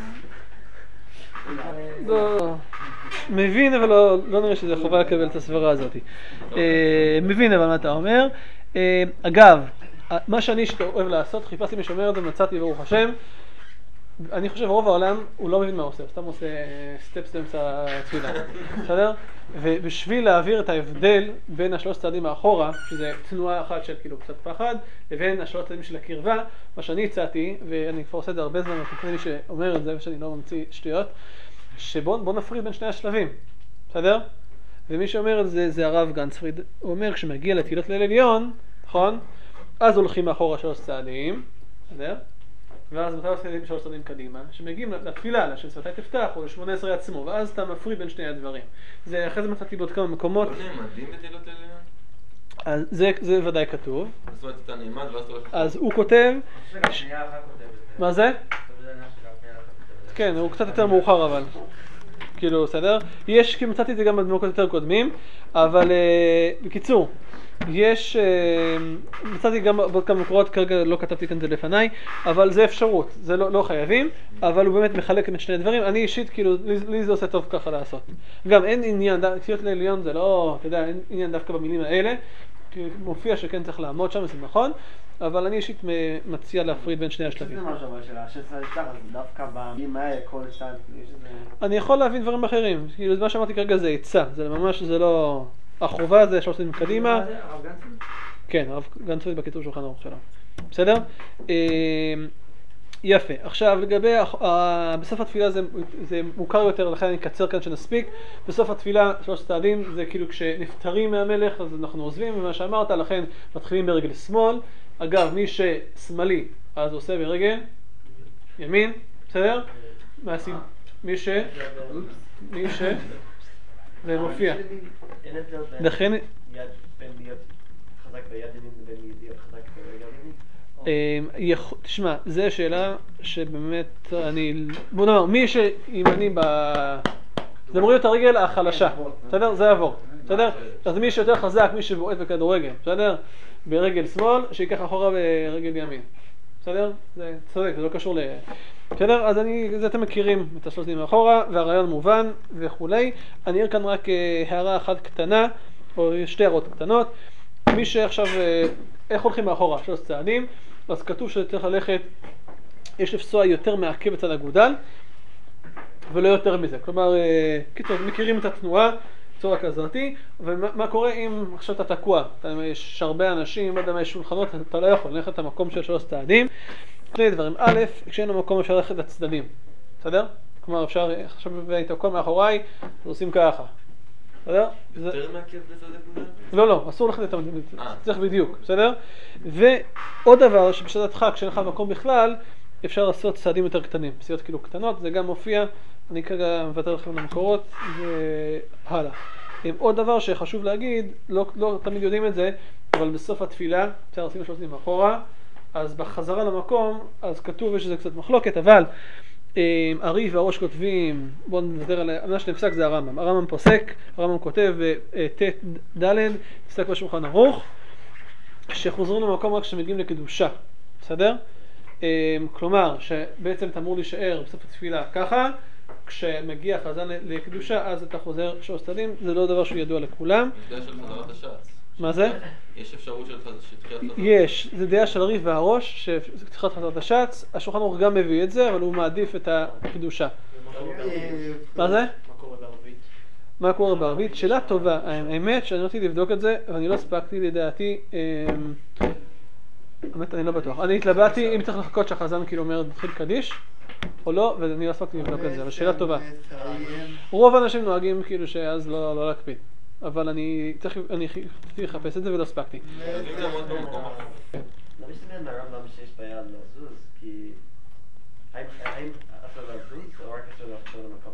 לא, מבין, אבל לא נראה שזה חובה לקבל את הסברה הזאת. מבין אבל מה אתה אומר. אגב, מה שאני אוהב לעשות, חיפשתי מי שאומר את זה, מצאתי ברוך השם. אני חושב רוב העולם הוא לא מבין מה עושה, סתם עושה סטפס באמצע התפילה, בסדר? ובשביל להעביר את ההבדל בין השלוש צעדים האחורה, שזה תנועה אחת של כאילו קצת פחד, לבין השלוש צעדים של הקרבה, מה שאני הצעתי, ואני כבר עושה את זה הרבה זמן, אני חושב מי שאומר את זה ושאני לא ממציא שטויות, שבוא נפריד בין שני השלבים, בסדר? ומי שאומר את זה זה הרב גנצפריד, הוא אומר כשמגיע לתפילות ליל עליון, נכון? אז הולכים מאחורה שלוש צעדים, בסדר? ואז מתי עושים שלוש צעדים קדימה, שמגיעים לתפילה, לשפתי תפתח או ל-שמונה עשרה עצמו, ואז אתה מפריד בין שני הדברים. זה אחרי זה מצאתי בעוד כמה מקומות. לא נעמדים בתפילות עליון? אז זה, זה ודאי כתוב. זאת אומרת, אתה נעמד ואז אתה הולך... אז הוא כותב... שגם שנייה אחת כותבת. מה זה? כן, הוא קצת יותר מאוחר אבל. כאילו, בסדר? יש, כי מצאתי את זה גם במקומות יותר קודמים, אבל בקיצור, יש, מצאתי גם בעוד כמה מקורות, כרגע לא כתבתי כאן זה לפניי, אבל זה אפשרות, זה לא, לא חייבים, אבל הוא באמת מחלק את שני הדברים. אני אישית, כאילו, לי זה עושה טוב ככה לעשות. גם אין עניין, תפילות לעליון זה לא, אתה יודע, אין עניין דווקא במילים האלה, כי מופיע שכן צריך לעמוד שם, זה נכון, אבל אני אישית מציע להפריד בין שני השלבים. זה משהו אבל של השש עשרה יפתח, אז דווקא במילים האלה, כל צעד, יש איזה... אני יכול להבין דברים אחרים, כאילו, מה שאמרתי כרגע זה עצה, זה ממש, זה לא... החובה זה שלוש צעדים קדימה. הרב גנצפריד? כן, הרב גנצפריד בכיתוב שולחן ערוך שלו. בסדר? יפה. עכשיו לגבי, בסוף התפילה זה, זה מוכר יותר, לכן אני אקצר כאן שנספיק. בסוף התפילה שלוש צעדים זה כאילו כשנפטרים מהמלך אז אנחנו עוזבים, ומה שאמרת, לכן מתחילים ברגל שמאל. אגב, מי ששמאלי אז עושה ברגל ימין, בסדר? מי ש... מי ש... זה מופיע. אין הבדל לכן... בין להיות חזק ביד ימין ובין להיות חזק ברגל ימין? תשמע, זו שאלה שבאמת אני... בוא נאמר, מי שאם אני ב... זה מוריד את הרגל החלשה, בסדר? זה יעבור, בסדר? אז מי שיותר חזק, מי שבועט בכדורגל, בסדר? ברגל שמאל, שיקח אחורה ברגל ימין, בסדר? זה צודק, זה לא קשור ל... בסדר? אז אני, זה אתם מכירים את השלוש צעדים מאחורה, והרעיון מובן וכולי. אני אראה כאן רק הערה אחת קטנה, או שתי הערות קטנות. מי שעכשיו, איך הולכים מאחורה? שלוש צעדים. אז כתוב שצריך ללכת, יש לפסוע יותר מעקב בצד אגודל, ולא יותר מזה. כלומר, קיצור, מכירים את התנועה, בצורה כזאתי, ומה קורה אם עכשיו אתה תקוע? יש הרבה אנשים, לא יודע מה, יש שולחנות, אתה לא יכול ללכת את המקום של שלוש צעדים. שני דברים. א', כשאין לו מקום אפשר ללכת לצדדים, בסדר? כלומר אפשר, עכשיו היית מקום מאחוריי, אז עושים ככה, בסדר? יותר מעקב בצד אגודל? לא, לא, אסור ללכת לתמדים, צריך בדיוק, בסדר? ועוד דבר, שבשדתך, כשאין לך מקום בכלל, אפשר לעשות צעדים יותר קטנים, פסיעות כאילו קטנות, זה גם מופיע, אני כרגע מוותר לכם למקורות, והלאה. עוד דבר שחשוב להגיד, לא, לא תמיד יודעים את זה, אבל בסוף התפילה, אפשר לשים שלוש צעדים מאחורה, אז בחזרה למקום, אז כתוב יש איזה קצת מחלוקת, אבל ארי והראש כותבים, בואו נדבר על מה שנפסק זה הרמב"ם. הרמב"ם פוסק, הרמב"ם כותב ת' ד', פסק בשולחן ערוך, שחוזרים למקום רק כשמגיעים לקדושה, בסדר? כלומר, שבעצם אתה אמור להישאר בסוף התפילה ככה, כשמגיע חזן לקדושה, אז אתה חוזר שלוש צדדים, זה לא דבר שהוא ידוע לכולם. יש דעה של חזרת השץ. מה זה? יש אפשרות של תחילת חזרת? יש, זה דעה של הריף והראש, שתחילת חזרת השץ, השולחן ערוך גם מביא את זה, אבל הוא מעדיף את הקדושה. מה זה? מה קורה בערבית? מה קורה בערבית? שאלה טובה, האמת שאני רציתי לבדוק את זה, ואני לא הספקתי לדעתי, האמת אני לא בטוח. אני התלבטתי אם צריך לחכות שהחזן כאילו אומר נתחיל קדיש, או לא, ואני לא הספקתי לבדוק את זה, אבל שאלה טובה. רוב האנשים נוהגים כאילו שאז לא, לא להקפיד, אבל אני צריך, אני חציתי לחפש את זה ולא הספקתי. אז אם זה עמוד במקום אחר. לא משתמע מהרמב"ם שיש בעיה לזוז, כי האם אסור לזוז או רק אסור לחזור למקום?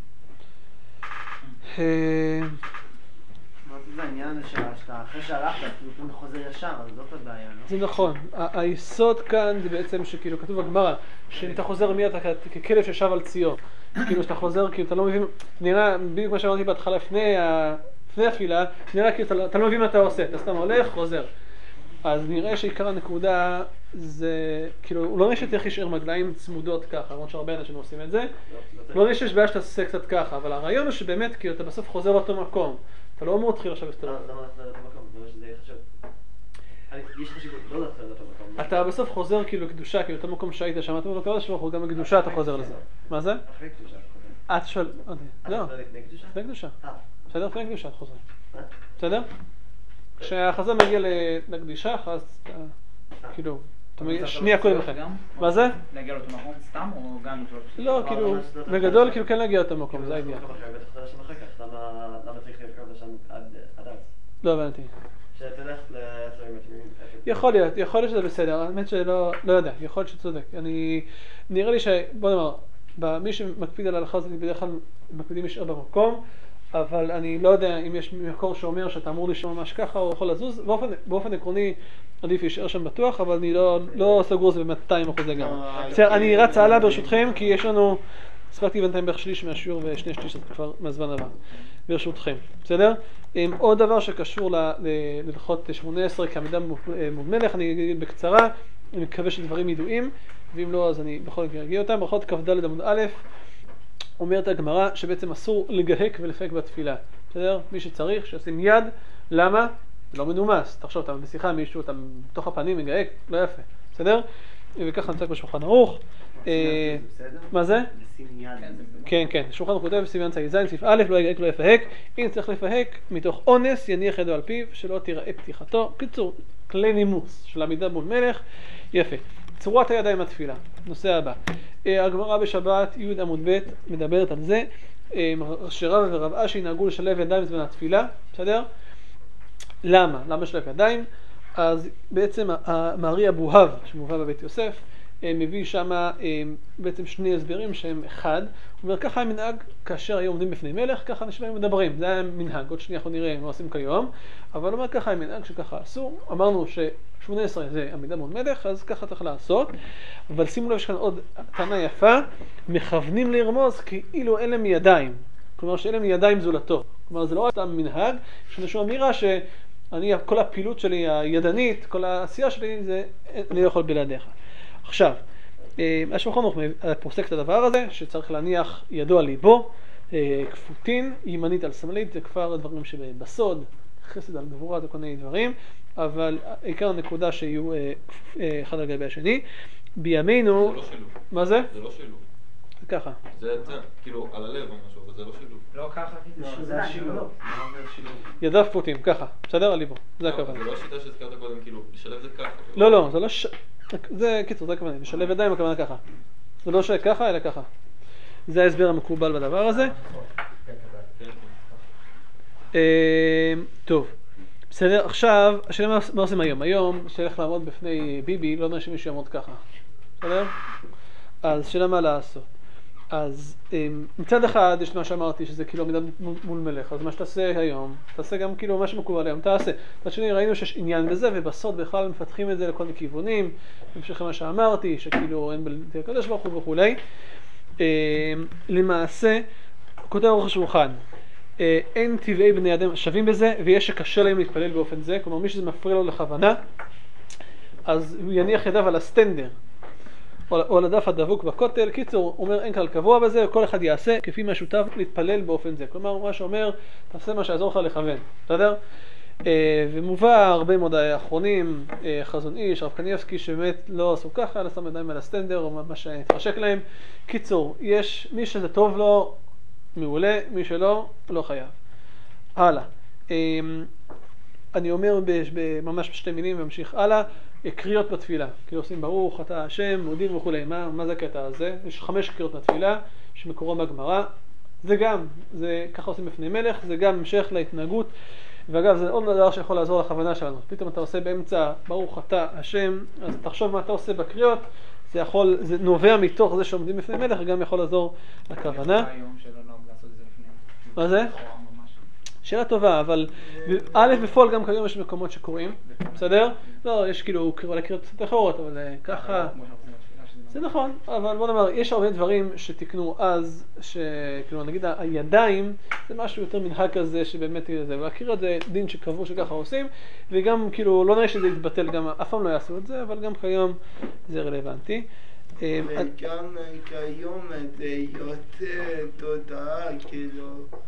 אמרתי זה העניין הזה שאתה אחרי שהלכת, כאילו פתאום חוזר ישר, אז זאת הבעיה, לא? זה נכון, היסוד כאן זה בעצם שכאילו כתוב בגמרא, שאם אתה חוזר מיד אתה ככלב ששב על ציון, כאילו שאתה חוזר, כאילו אתה לא מבין, נראה בדיוק מה שאמרתי בהתחלה לפני התפילה, נראה כאילו אתה לא מבין מה אתה עושה, אתה סתם הולך, חוזר. אז נראה שעיקר הנקודה זה, כאילו, הוא לא נראה שתהיה להישאר מגליים צמודות ככה, למרות שהרבה אנשים עושים את זה, לא נראה שיש בעיה שאתה עושה קצת ככה, אבל הרעיון הוא שבאמת, כאילו, אתה בסוף חוזר לאותו מקום, אתה לא אמור להתחיל עכשיו להסתובב. למה לחזור לאותו מקום? זה מה שזה חשוב. יש חשיבות לא לחזור לאותו מקום. אתה בסוף חוזר כאילו לקדושה, כאילו, אותו מקום שהיית שם, אתה מקווה שבו גם בקדושה אתה חוזר לזה. מה זה? אחרי קדושה אתה חוזר. את שואל, לא, אתה חוזר לפני קדושה? לפני קדושה. אה. בסדר? לפני קדושה את חוזר. מה? בסדר? כשהחזן מגיע לקדישה, אז אתה, כאילו, אתה מגיע שנייה קודם לכן. מה זה? להגיע לאותו מקום סתם או גם לתלות? לא, כאילו, בגדול כאילו כן להגיע לאותו מקום, זה העניין. בטח לשם אחר כך, למה צריך לקרוב לשם עד אז? לא הבנתי. שתלך לעשרים מטרים. יכול להיות, יכול להיות שזה בסדר, האמת שלא, לא יודע, יכול להיות שצודק. אני, נראה לי ש, בוא נאמר, מי שמקפיד על ההלכה הזאת בדרך כלל מקפידים להישאר במקום, אבל אני לא יודע אם יש מקור שאומר שאתה אמור להישאר ממש ככה או יכול לזוז, באופן, באופן עקרוני עדיף להישאר שם בטוח, אבל אני לא, לא סגור זה ב-מאתיים אחוז לגמרי. בסדר, אני רץ הלאה ברשותכם, כי יש לנו, הספקתי בינתיים בערך שליש מהשיעור ושני שליש זה כבר מהזמן הבא, ברשותכם, בסדר? עוד דבר שקשור להלכות שמונה עשרה כעמידה מול מלך, אני אגיד בקצרה, אני מקווה שדברים ידועים, ואם לא אז אני בכל מקרה אגיע אותם. הלכות כ"ד עמוד א', אומרת הגמרא שבעצם אסור לגהק ולפהק בתפילה, בסדר? מי שצריך שישים יד, למה? זה לא מנומס, תחשוב, אתה בשיחה עם מישהו, אתה בתוך הפנים מגהק, לא יפה, בסדר? וככה נצטרך בשולחן ערוך. מה זה? כן, כן, שולחן ערוך כותב בסימן צ"ז, סעיף א', לא יגהק, לא יפהק, אם צריך לפהק, מתוך אונס יניח ידו על פיו, שלא תיראה פתיחתו. קיצור, כלי נימוס של עמידה מול מלך, יפה. צורת הידיים התפילה, נושא הבא. הגמרא בשבת י' עמוד ב' מדברת על זה, שרב ורב אשי נהגו לשלב ידיים בזמן התפילה, בסדר? למה? למה לשלב ידיים? אז בעצם המארי אבוהב שמובא בבית יוסף מביא שם בעצם שני הסברים שהם אחד, הוא אומר ככה המנהג כאשר היו עומדים בפני מלך, ככה אנשים היו מדברים, זה היה מנהג, עוד שנייה אנחנו נראה מה עושים כיום, אבל הוא אומר ככה המנהג שככה אסור, אמרנו ש-שמונה עשרה זה עמידה מול מלך, אז ככה צריך לעשות, אבל שימו לב יש כאן עוד טענה יפה, מכוונים לרמוז כאילו אלה מידיים, כלומר שאלה מידיים זולתו, כלומר זה לא רק מנהג, יש איזושהי אמירה שאני, כל הפעילות שלי הידנית, כל העשייה שלי זה אני לא יכול בלעדיך. עכשיו, השולחן ערוך פוסק את הדבר הזה, שצריך להניח ידו על ליבו, כפותין, ימנית על שמאלית, זה כבר דברים שבסוד, חסד על גבורה, זה כל מיני דברים, אבל עיקר הנקודה שיהיו אחד על גבי השני. בימינו... זה לא שילוב. מה זה? זה לא שילוב. זה ככה. זה כאילו על הלב או משהו, אבל זה לא שילוב. לא ככה, זה השילוב. ידיו כפותים, ככה, בסדר? על ליבו, זה הכוונה. זה לא שיטה שהזכרת קודם, כאילו, לשלב זה ככה. לא, לא, זה לא ש... זה קיצור, זה הכוונה, לשלב ידיים הכוונה ככה. זה לא שככה, אלא ככה. זה ההסבר המקובל בדבר הזה. טוב, בסדר, עכשיו, השאלה מה עושים היום? היום, שהלך לעמוד בפני ביבי, לא אומר שמישהו יעמוד ככה. בסדר? אז שאלה מה לעשות. אז מצד אחד יש מה שאמרתי שזה כאילו עמידה מול מלך, אז מה שתעשה היום, תעשה גם כאילו מה שמקובל היום, תעשה. מצד שני ראינו שיש עניין בזה ובסוד בכלל מפתחים את זה לכל מיני כיוונים, בהמשך למה שאמרתי, שכאילו אין בלתי הקדוש ברוך הוא וכולי. למעשה, כותב ערוך השולחן, אין טבעי בני אדם שווים בזה ויש שקשה להם להתפלל באופן זה, כלומר מי שזה מפריע לו לכוונה, אז הוא יניח ידיו על הסטנדר. או, או על הדף הדבוק בכותל. קיצור, הוא אומר אין כלל קבוע בזה, כל אחד יעשה כפי מה שותף להתפלל באופן זה. כלומר, מה שאומר, תעשה מה שיעזור לך לכוון, בסדר? ומובא הרבה מאוד האחרונים, חזון איש, רב קניבסקי, שבאמת לא עשו ככה, אלא שם ידיים על הסטנדר, או מה שהתחשק להם. קיצור, יש מי שזה טוב לו, מעולה, מי שלא, לא חייב. הלאה. אני אומר ממש בשתי מילים וממשיך הלאה, קריאות בתפילה. כאילו עושים ברוך, אתה השם, מודים וכולי. מה, מה זה הקטע הזה? יש חמש קריאות בתפילה, שמקורו בגמרא. זה גם, זה ככה עושים בפני מלך, זה גם המשך להתנהגות. ואגב, זה עוד דבר שיכול לעזור לכוונה שלנו. פתאום אתה עושה באמצע ברוך אתה השם, אז תחשוב מה אתה עושה בקריאות, זה יכול, זה נובע מתוך זה שעומדים בפני מלך, גם יכול לעזור לכוונה. מה זה? שאלה טובה, אבל א' בפועל גם כיום יש מקומות שקוראים, בסדר? לא, יש כאילו קריאות קצת אחרות, אבל ככה... זה נכון, אבל בוא נאמר, יש הרבה דברים שתקנו אז, שכאילו נגיד הידיים, זה משהו יותר מנהג כזה שבאמת יהיה זה, והקריאות זה דין שקבעו שככה עושים, וגם כאילו לא נראה שזה יתבטל, גם אף פעם לא יעשו את זה, אבל גם כיום זה רלוונטי. וגם כיום זה יוצא תודעה, כאילו,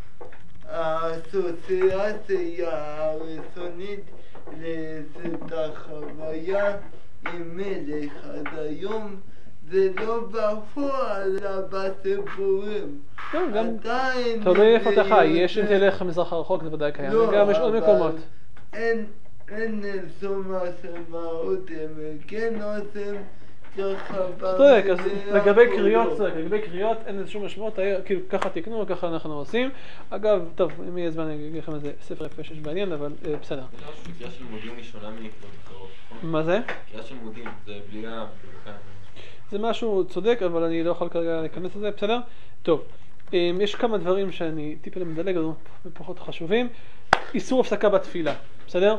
האסוציאציה הראשונית לזאת החוויה עם מלך, אז היום זה לא בפועל, אלא בסיפורים. גם תלוי איפה אתה חי, יש אם תלך למזרח הרחוק זה ודאי קיים, וגם יש עוד מקומות. אין שום משמעות, הם כן עושים ככה... צודק, אז לגבי קריאות, לגבי קריאות אין איזה שום משמעות, כאילו ככה תקנו וככה אנחנו עושים. אגב, טוב, אם יהיה זמן אני אגיד לכם איזה ספר יפה שיש בעניין, אבל בסדר. קריאה של מודים היא שונה מקריאות אחרות. מה זה? קריאה של מודים, זה בליעה... זה משהו צודק, אבל אני לא יכול כרגע להיכנס לזה, בסדר? טוב, יש כמה דברים שאני טיפה למדלג, אבל פחות חשובים. איסור הפסקה בתפילה, בסדר?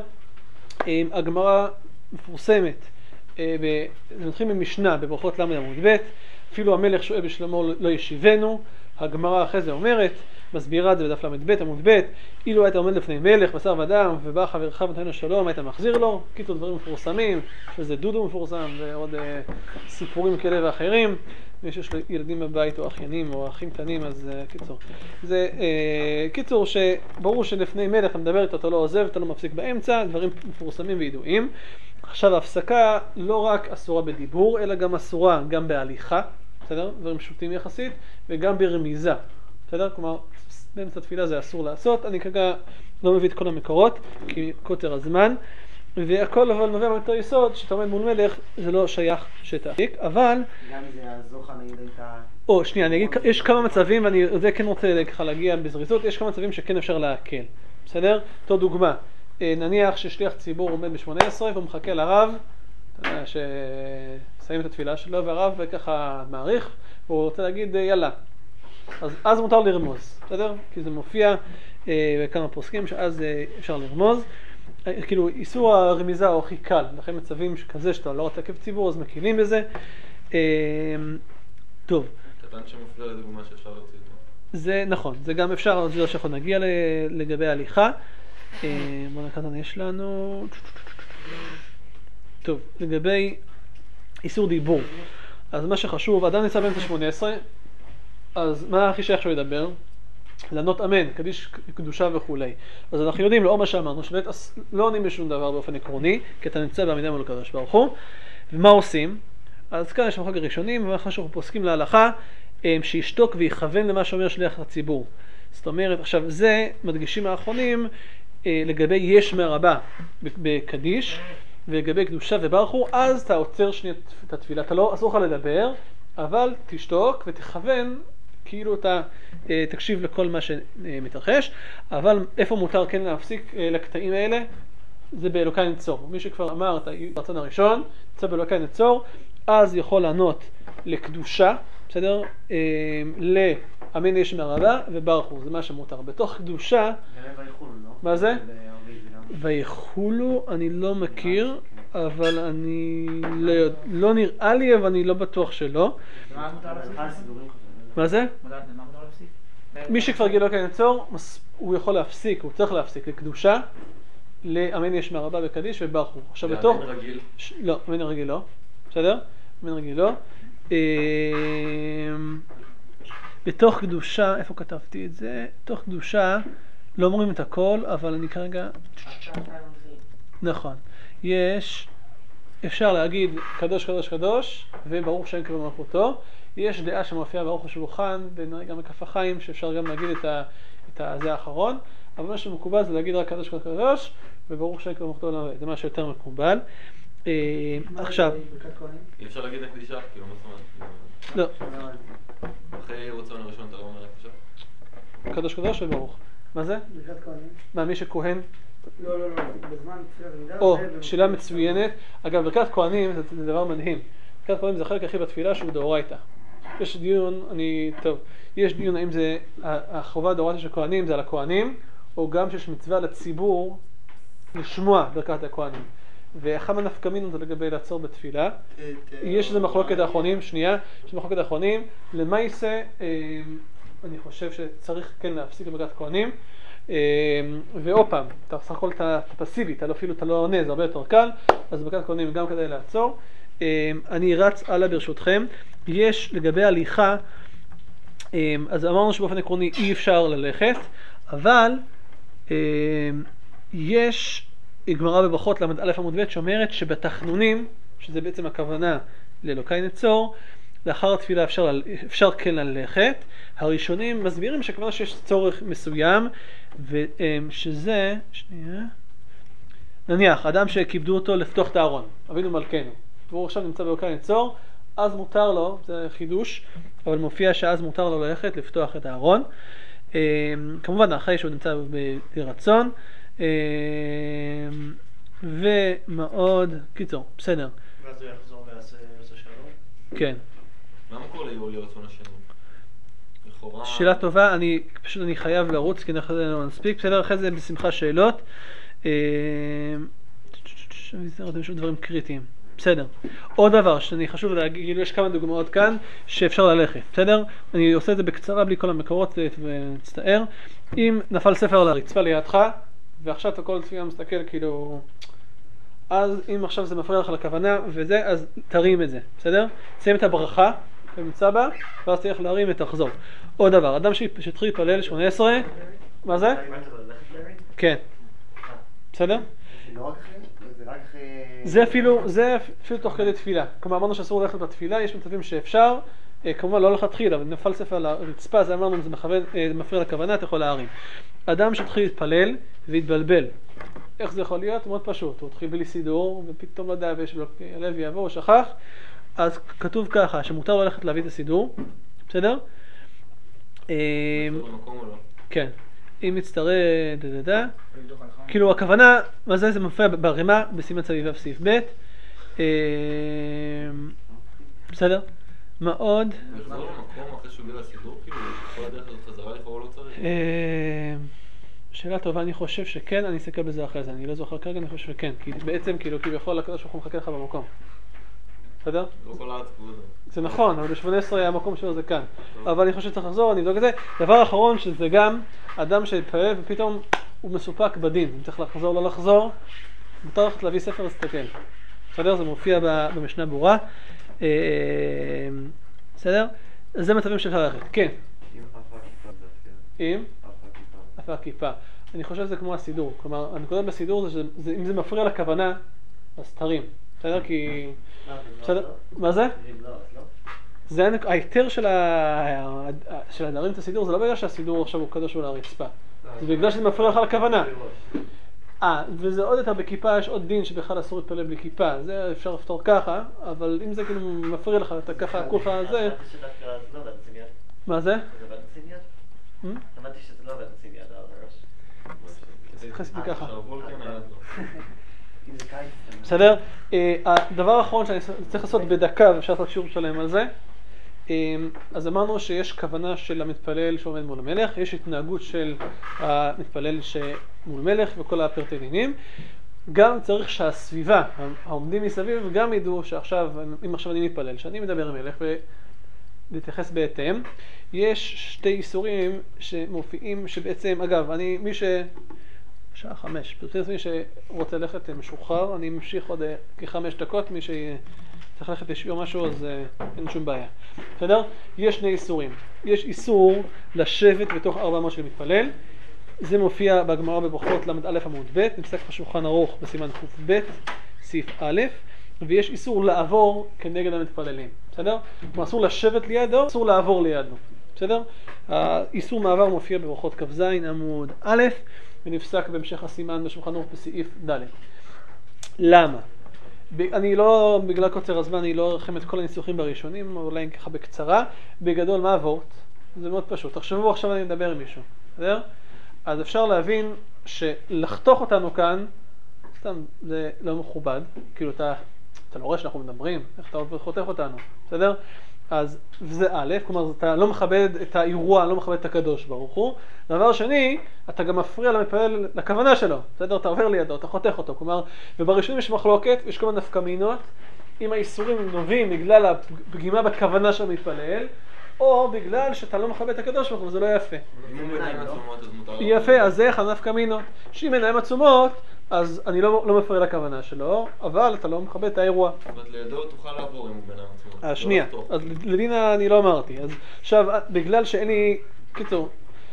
הגמרא מפורסמת, זה מתחיל ממשנה בברכות ל' עמוד ב', אפילו המלך שואל בשלמה לא ישיבנו, הגמרא אחרי זה אומרת, מסבירה את זה בדף ל' ב' עמוד ב', אילו היית עומד לפני מלך, בשר ודם, ובא חברך ונתן לו שלום, היית מחזיר לו. קיצור דברים מפורסמים, שזה דודו מפורסם, ועוד אה, סיפורים כאלה ואחרים. מי שיש לו ילדים בבית או אחיינים או אחים קטנים, אז אה, קיצור. זה אה, קיצור שברור שלפני מלך אתה מדבר איתו, אתה לא עוזב, אתה לא מפסיק באמצע, דברים מפורסמים וידועים. עכשיו ההפסקה לא רק אסורה בדיבור, אלא גם אסורה גם בהליכה, בסדר? דברים פשוטים יחסית, וגם ברמיזה. בסדר? כלומר, באמצע התפילה זה אסור לעשות. אני כרגע לא מביא את כל המקורות, כי כותר הזמן. והכל אבל נובע מאותו יסוד, שאתה עומד מול מלך, זה לא שייך שתעתיק, אבל... גם זה יעזור לך נגיד הייתה... או, שנייה, אני אגיד, יש כמה מצבים, ואני זה כן רוצה ככה להגיע בזריזות, יש כמה מצבים שכן אפשר להקל. בסדר? אותו דוגמה, נניח ששליח ציבור עומד ב-שמונה עשרה, והוא מחכה לרב, אתה יודע, שסיים את התפילה שלו, והרב ככה מעריך, והוא רוצה להגיד, יאללה. אז, אז מותר לרמוז, בסדר? כי זה מופיע אה, בכמה פוסקים שאז אה, אפשר לרמוז. אה, כאילו איסור הרמיזה הוא הכי קל, לכן מצבים כזה שאתה לא רוצה עקב ציבור אז מקילים בזה. אה, טוב. קטן שמופיע לדוגמה שאפשר להוציא אותו. זה נכון, זה גם אפשר, זה לא שיכול נגיע לגבי ההליכה. אה, בוא נקטן יש לנו... טוב, לגבי איסור דיבור. אז מה שחשוב, אדם נמצא באמצע שמונה עשרה, אז מה הכי שייך שהוא ידבר? לענות אמן, קדיש קדושה וכולי. אז אנחנו יודעים לאור מה שאמרנו, שבאמת לא עונים בשום דבר באופן עקרוני, כי אתה נמצא בעמידה מול הקדוש ברוך הוא. ומה עושים? אז כאן יש מחלוקת ראשונים, ואנחנו שאנחנו פוסקים להלכה, שישתוק ויכוון למה שאומר שליח הציבור. זאת אומרת, עכשיו זה מדגישים האחרונים לגבי יש מרבה בקדיש, ולגבי קדושה וברך הוא, אז אתה עוצר שנייה את התפילה, אתה לא, אסור לך לדבר, אבל תשתוק ותכוון, כאילו אתה אה, תקשיב לכל מה שמתרחש, אבל איפה מותר כן להפסיק אה, לקטעים האלה? זה באלוקי נצור. מי שכבר אמר את הרצון הראשון, יצא באלוקי נצור, אז יכול לענות לקדושה, בסדר? אה, לאמן יש מרבה וברך הוא, זה מה שמותר. בתוך קדושה... מה זה? ויחולו, אני לא מכיר, אבל אני לא יודע, לא נראה לי, אבל אני לא בטוח שלא. מה זה? מי שכבר גיל אלוקי נצור, הוא יכול להפסיק, הוא צריך להפסיק לקדושה, לאמן יש מרבה בקדיש וברך הוא. עכשיו בתוך... לאמן רגיל? לא, אמן רגיל לא, בסדר? אמן רגיל לא. בתוך קדושה, איפה כתבתי את זה? בתוך קדושה לא אומרים את הכל, אבל אני כרגע... נכון. יש, אפשר להגיד קדוש קדוש קדוש, וברוך שם כבוד מלכותו. יש דעה שמופיעה ברוך השולחן, גם בכף החיים, שאפשר גם להגיד את, ה, את הזה האחרון, אבל מה שמקובל זה להגיד רק קדוש קדוש קדוש, וברוך שם כבוד מלכותו, זה מה שיותר מקובל. עכשיו... אי אפשר להגיד הקדישה? כאילו מה זאת לא. אחרי רצון הראשון אתה לא אומר הקדישה? קדוש קדוש וברוך. מה זה? ברכת כהנים. מה, מי שכהן? לא, לא, לא, בזמן תפילת עמידה. או, שאלה מצוינת. אגב, ברכת כהנים זה דבר מדהים. ברכת כהנים זה החלק הכי בתפילה שהוא דאורייתא. יש דיון, אני, טוב, יש דיון האם זה, החובה דאורייתא של כהנים זה על הכהנים, או גם שיש מצווה לציבור לשמוע ברכת הכהנים. ואחד הנפקמינות זה לגבי לעצור בתפילה. יש איזה מחלוקת האחרונים, שנייה, יש מחלוקת האחרונים, למעשה, אני חושב שצריך כן להפסיק ברכת כהנים, ועוד פעם, אתה סך הכל אתה פסיבי, אתה לא, אפילו אתה לא עונה, זה הרבה יותר קל, אז ברכת כהנים גם כדאי לעצור. אני רץ הלאה ברשותכם. יש לגבי הליכה, אז אמרנו שבאופן עקרוני אי אפשר ללכת, אבל יש גמרא בברכות למד א' עמוד ב' שאומרת שבתחנונים, שזה בעצם הכוונה לאלוקי נצור, לאחר התפילה אפשר, אפשר כן ללכת. הראשונים מסבירים שכוונה שיש צורך מסוים, ושזה, שנייה, נניח, אדם שכיבדו אותו לפתוח את הארון, אבינו מלכנו, והוא עכשיו נמצא באלוקי נצור, אז מותר לו, זה חידוש, אבל מופיע שאז מותר לו ללכת לפתוח את הארון. כמובן, אחרי שהוא נמצא ברצון, ומאוד, קיצור, בסדר. ואז הוא יחזור ויעשה שלום? כן. מה מקור ליהוא לרצון השלום? לכאורה... שאלה טובה, אני פשוט אני חייב לרוץ, כי אחרי זה לא נספיק, בסדר, אחרי זה בשמחה שאלות. יש עוד דברים קריטיים. בסדר. עוד דבר שאני חשוב להגיד, יש כמה דוגמאות כאן שאפשר ללכת, בסדר? אני עושה את זה בקצרה בלי כל המקורות ונצטער. אם נפל ספר על הרצפה לידך, ועכשיו אתה כל תפילה מסתכל כאילו, אז אם עכשיו זה מפריע לך לכוונה וזה, אז תרים את זה, בסדר? סיים את הברכה, ומצא בה, ואז תלך להרים ותחזור. עוד דבר, אדם שתחיל להתפלל שמונה עשרה, מה זה? כן. בסדר? זה אפילו, זה אפילו תוך כדי תפילה. כלומר, אמרנו שאסור ללכת בתפילה, יש מצבים שאפשר, כמובן לא הולך להתחיל, אבל נפל ספר על הרצפה, זה אמרנו, זה מפריע לכוונה, אתה יכול להרים. אדם שתחיל להתפלל והתבלבל. איך זה יכול להיות? מאוד פשוט. הוא התחיל בלי סידור, ופתאום לא יודע, ויש לו הלב יעבור, הוא שכח. אז כתוב ככה, שמותר לו ללכת להביא את הסידור. בסדר? במקום או לא? כן. אם מצטרף, דדדה. כאילו הכוונה, מה זה? זה מופיע ברימה, בסימן צביבה בסעיף ב'. בסדר? מה עוד? לחזור למקום אחרי שהוא בא לסידור, כאילו, כל הדרך הזאת חזרה לכאורה לא צריך? שאלה טובה, אני חושב שכן, אני אסתכל בזה אחרי זה, אני לא זוכר כרגע, אני חושב שכן, כי בעצם, כאילו, כביכול הקדוש ברוך הוא מחכה לך במקום. בסדר? לא כל הארץ כבודו. זה נכון, אבל ב-שמונה עשרה המקום שלו זה כאן. אבל אני חושב שצריך לחזור, אני אבדוק את זה. דבר אחרון, שזה גם אדם שהתפלל ופתאום הוא מסופק בדין. אם צריך לחזור, לא לחזור, מותר לך להביא ספר להסתכל. בסדר? זה מופיע במשנה ברורה. בסדר? אז זה מצבים שאפשר ללכת. כן. עם אף הכיפה זה עם? אף הכיפה. אף הכיפה. אני חושב שזה כמו הסידור. כלומר, הנקודה בסידור זה שאם זה מפריע לכוונה, אז תרים. בסדר? כי... בסדר? מה זה? זה ההיתר של להרים את הסידור, זה לא בגלל שהסידור עכשיו הוא קדוש על הרצפה. זה בגלל שזה מפריע לך לכוונה. אה, וזה עוד יותר בכיפה, יש עוד דין שבכלל אסור להתפלל בלי כיפה. זה אפשר לפתור ככה, אבל אם זה כאילו מפריע לך, אתה ככה, כולך זה... מה זה? זה עובד לשים יד? למדתי שזה לא עובד לשים יד על הראש. חסיתי ככה. אם זה קיץ. בסדר? הדבר האחרון שאני צריך לעשות בדקה, ואפשר לעשות שיעור שלם על זה, אז אמרנו שיש כוונה של המתפלל שעומד מול המלך, יש התנהגות של המתפלל שמול מלך וכל הפרטי דינים. גם צריך שהסביבה, העומדים מסביב, גם ידעו שעכשיו, אם עכשיו אני מתפלל, שאני מדבר עם מלך ולהתייחס בהתאם. יש שתי איסורים שמופיעים שבעצם, אגב, אני, מי ש... שעה חמש. פרסם מי שרוצה ללכת משוחרר, אני ממשיך עוד כחמש דקות, מי שצריך ללכת לשיעור משהו, אז אין שום בעיה. בסדר? יש שני איסורים. יש איסור לשבת בתוך ארבע אמות של מתפלל. זה מופיע בגמרא בברכות למד א' עמוד ב', נפסק בשולחן ערוך בסימן ק' סעיף א', ויש איסור לעבור כנגד המתפללים. בסדר? כלומר, אסור לשבת לידו, אסור לעבור לידו. בסדר? האיסור מעבר מופיע בברכות כ"ז עמוד א', ונפסק בהמשך הסימן בשולחן ערוך בסעיף ד'. למה? אני לא, בגלל קוצר הזמן, אני לא ארחם את כל הניסוחים בראשונים, אולי ככה בקצרה. בגדול, מה עבורת? זה מאוד פשוט. תחשבו, עכשיו אני מדבר עם מישהו. בסדר? אז אפשר להבין שלחתוך אותנו כאן, סתם, זה לא מכובד. כאילו, אתה, אתה לא רואה שאנחנו מדברים, איך אתה חותך אותנו, בסדר? אז זה א', כלומר, אתה לא מכבד את האירוע, לא מכבד את הקדוש ברוך הוא. דבר שני, אתה גם מפריע למתפלל לכוונה שלו, בסדר? אתה עובר לידו, אתה חותך אותו. כלומר, ובראשונים יש מחלוקת, יש כל מיני נפקמינות, אם האיסורים נובעים בגלל הפגימה בכוונה של המתפלל, או בגלל שאתה לא מכבד את הקדוש ברוך הוא, וזה לא יפה. אם הוא בעיניים עצומות, אז מותר... יפה, אז זה אחד הנפקמינות. שאם בעיניים עצומות, אז אני לא, לא מפריע לכוונה שלו, אבל אתה לא מכבד את האירוע. אבל לידו תוכל לעבור אם הוא בעיניים עצומות. אז שנייה, אז לדינה אני לא אמרתי. אז עכשיו, בגלל שאין לי... קיצור,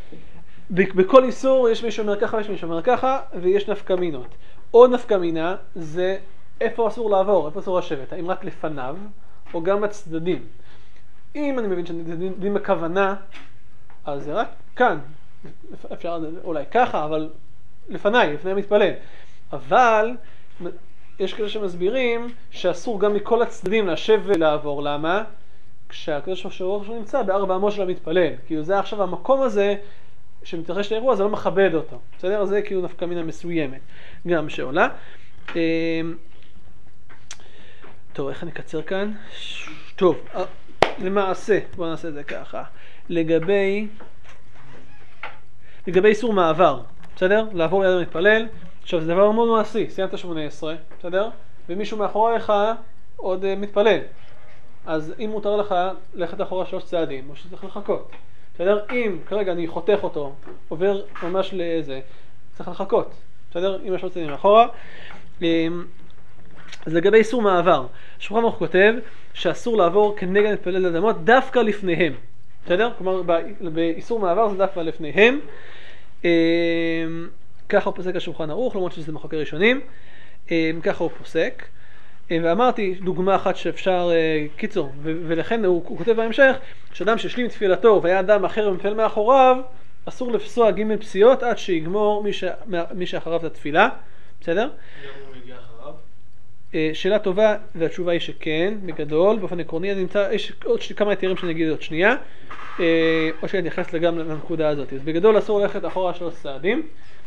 בכל איסור יש מישהו אומר ככה ויש מישהו אומר ככה, ויש נפקמינות. עוד נפקמינה זה איפה אסור לעבור, איפה אסור לשבת, האם רק לפניו, או גם בצדדים. אם אני מבין שאני בכוונה, אז זה רק כאן. אפשר אולי ככה, אבל לפניי, לפני המתפלל. אבל יש כאלה שמסבירים שאסור גם מכל הצדדים לשב ולעבור. למה? כשהקדוש ברוך הוא נמצא בארבע אמות של המתפלל. כאילו זה עכשיו המקום הזה שמתרחש לאירוע, זה לא מכבד אותו. בסדר? זה כאילו נפקא מינה מסוימת. גם שעולה. טוב, איך אני אקצר כאן? טוב, למעשה, בואו נעשה את זה ככה. לגבי לגבי איסור מעבר, בסדר? לעבור ליד המתפלל. עכשיו, זה דבר מאוד מעשי. סיימת שמונה עשרה, בסדר? ומישהו מאחוריך עוד uh, מתפלל. אז אם מותר לך ללכת אחורה שלוש צעדים, או שצריך לחכות. בסדר? אם כרגע אני חותך אותו, עובר ממש לאיזה, צריך לחכות. בסדר? אם יש עוד צעדים מאחורה. אז לגבי איסור מעבר, שולחן ערוך כותב שאסור לעבור כנגד מתפלל אדמות דווקא לפניהם. בסדר? כלומר, באיסור מעבר זה דווקא לפניהם. ככה הוא פוסק השולחן ערוך, למרות שזה מחלוקי ראשונים. ככה הוא פוסק. ואמרתי, דוגמה אחת שאפשר, קיצור, ולכן הוא, הוא כותב בהמשך, שאדם שהשלים את תפילתו והיה אדם אחר ומתפלל מאחוריו, אסור לפסוע ג' פסיעות עד שיגמור מי, ש... מי שאחריו את התפילה. בסדר? גם הוא מגיע אחריו? שאלה טובה, והתשובה היא שכן, בגדול, באופן עקרוני. אני נמצא, יש עוד ש... כמה יתירים שאני אגיד עוד שנייה, או שאני אתייחס גם לנקודה הזאת. אז בגדול אסור ללכת אחורה שלוש צעדים.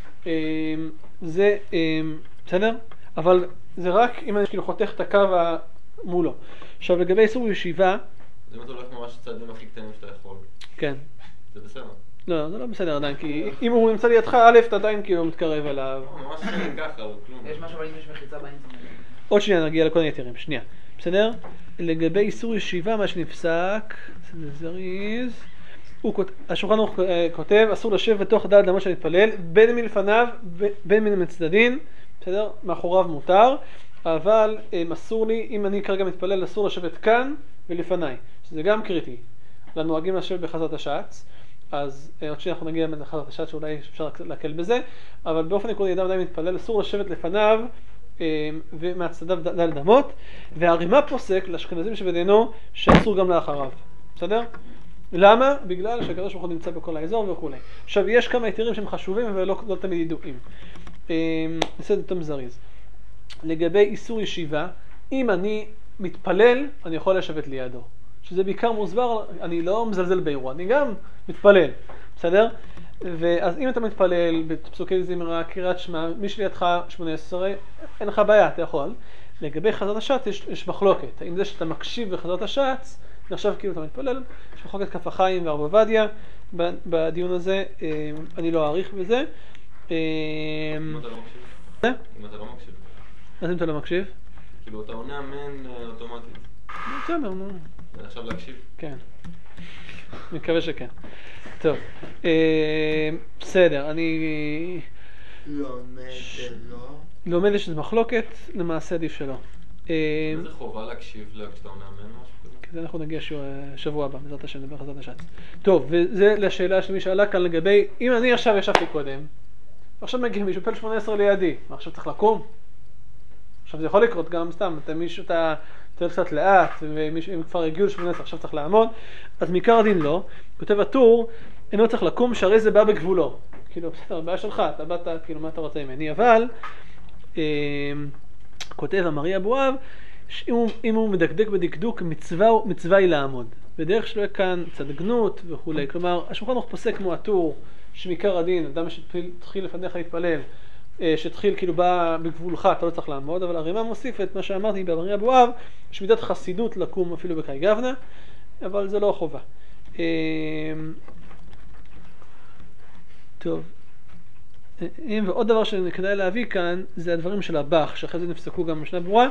זה, בסדר? אבל זה רק אם אני כאילו חותך את הקו מולו. עכשיו לגבי איסור ישיבה... זה אם אתה הולך ממש צעדים הכי קטנים שאתה יכול. כן. זה בסדר? לא, זה לא בסדר עדיין, כי אם הוא נמצא לידך, א', אתה עדיין כאילו מתקרב אליו. ממש ככה, אבל כלום. יש משהו אבל אם יש מחיצה באינטרנט. עוד שנייה נגיע לכל היתרים, שנייה. בסדר? לגבי איסור ישיבה, מה שנפסק, זה זריז. השולחן ערוך כותב, אסור לשבת בתוך ד' אמות שנתפלל, בין מלפניו, בין מן המצדדים, בסדר? מאחוריו מותר, אבל אסור לי, אם אני כרגע מתפלל, אסור לשבת כאן ולפניי, שזה גם קריטי. לנוהגים לשבת בחזרת השץ, אז עוד שנייה אנחנו נגיע לחזרת השץ, שאולי אפשר להקל בזה, אבל באופן עקרוני, אדם עדיין מתפלל, אסור לשבת לפניו, ומהצדדיו ד' אמות, והרימה פוסק לאשכנזים שבדינו, שאסור גם לאחריו. בסדר? למה? בגלל שהקדוש ברוך הוא נמצא בכל האזור וכו'. עכשיו, יש כמה יתירים שהם חשובים ולא לא תמיד ידועים. נעשה את זה יותר זריז. לגבי איסור ישיבה, אם אני מתפלל, אני יכול לשבת לידו. שזה בעיקר מוסבר, אני לא מזלזל באירוע, אני גם מתפלל. בסדר? ואז אם אתה מתפלל בפסוקי זמרה, קריאת שמע, מי שלידך שמונה עשרה, אין לך בעיה, אתה יכול. לגבי חזרת השץ יש, יש מחלוקת. האם זה שאתה מקשיב בחזרת השץ, נחשב כאילו אתה מתפלל, יש מחלוקת כף החיים והרב עובדיה בדיון הזה, אני לא אעריך בזה. אם אתה לא מקשיב? אם אתה לא מקשיב. אז אם אתה לא מקשיב? כאילו אתה עונה אמן אוטומטית. בסדר, נו. עכשיו להקשיב? כן. אני מקווה שכן. טוב, בסדר, אני... לומד שלא. לומד יש מחלוקת, למעשה עדיף שלא. איזה חובה להקשיב כשאתה מאמן משהו כזה? זה אנחנו נגיע שבוע הבא, בעזרת השם, נדבר חזרת השץ. טוב, וזה לשאלה שמי שאלה כאן לגבי, אם אני עכשיו ישבתי קודם, עכשיו מגיע מישהו פל שמונה עשרה לידי, מה עכשיו צריך לקום? עכשיו זה יכול לקרות גם סתם, אתה מישהו, אתה תראה קצת לאט, ואם כבר הגיעו ל-שמונה עשרה עכשיו צריך לעמוד, אז מעיקר הדין לא, כותב הטור, אינו צריך לקום, שהרי זה בא בגבולו. כאילו, בסדר, הבעיה שלך, אתה באת, כאילו, מה אתה רוצה ממני, אבל, אה, כותב אמרי אבואב, אם הוא, אם הוא מדקדק בדקדוק, מצווה, מצווה היא לעמוד. בדרך שלו כאן צדגנות וכו'. כלומר, השולחן ערוך פוסק כמו הטור, שמעיקר הדין, אדם שתחיל לפניך להתפלל, שתחיל כאילו בא בגבולך, אתה לא צריך לעמוד, אבל הרימה מוסיף את מה שאמרתי באמרי אבואב, יש מידת חסידות לקום אפילו בקאי גוונה, אבל זה לא חובה. טוב. ועוד דבר שכדאי להביא כאן, זה הדברים של הבח, שאחרי זה נפסקו גם משנה ברורה,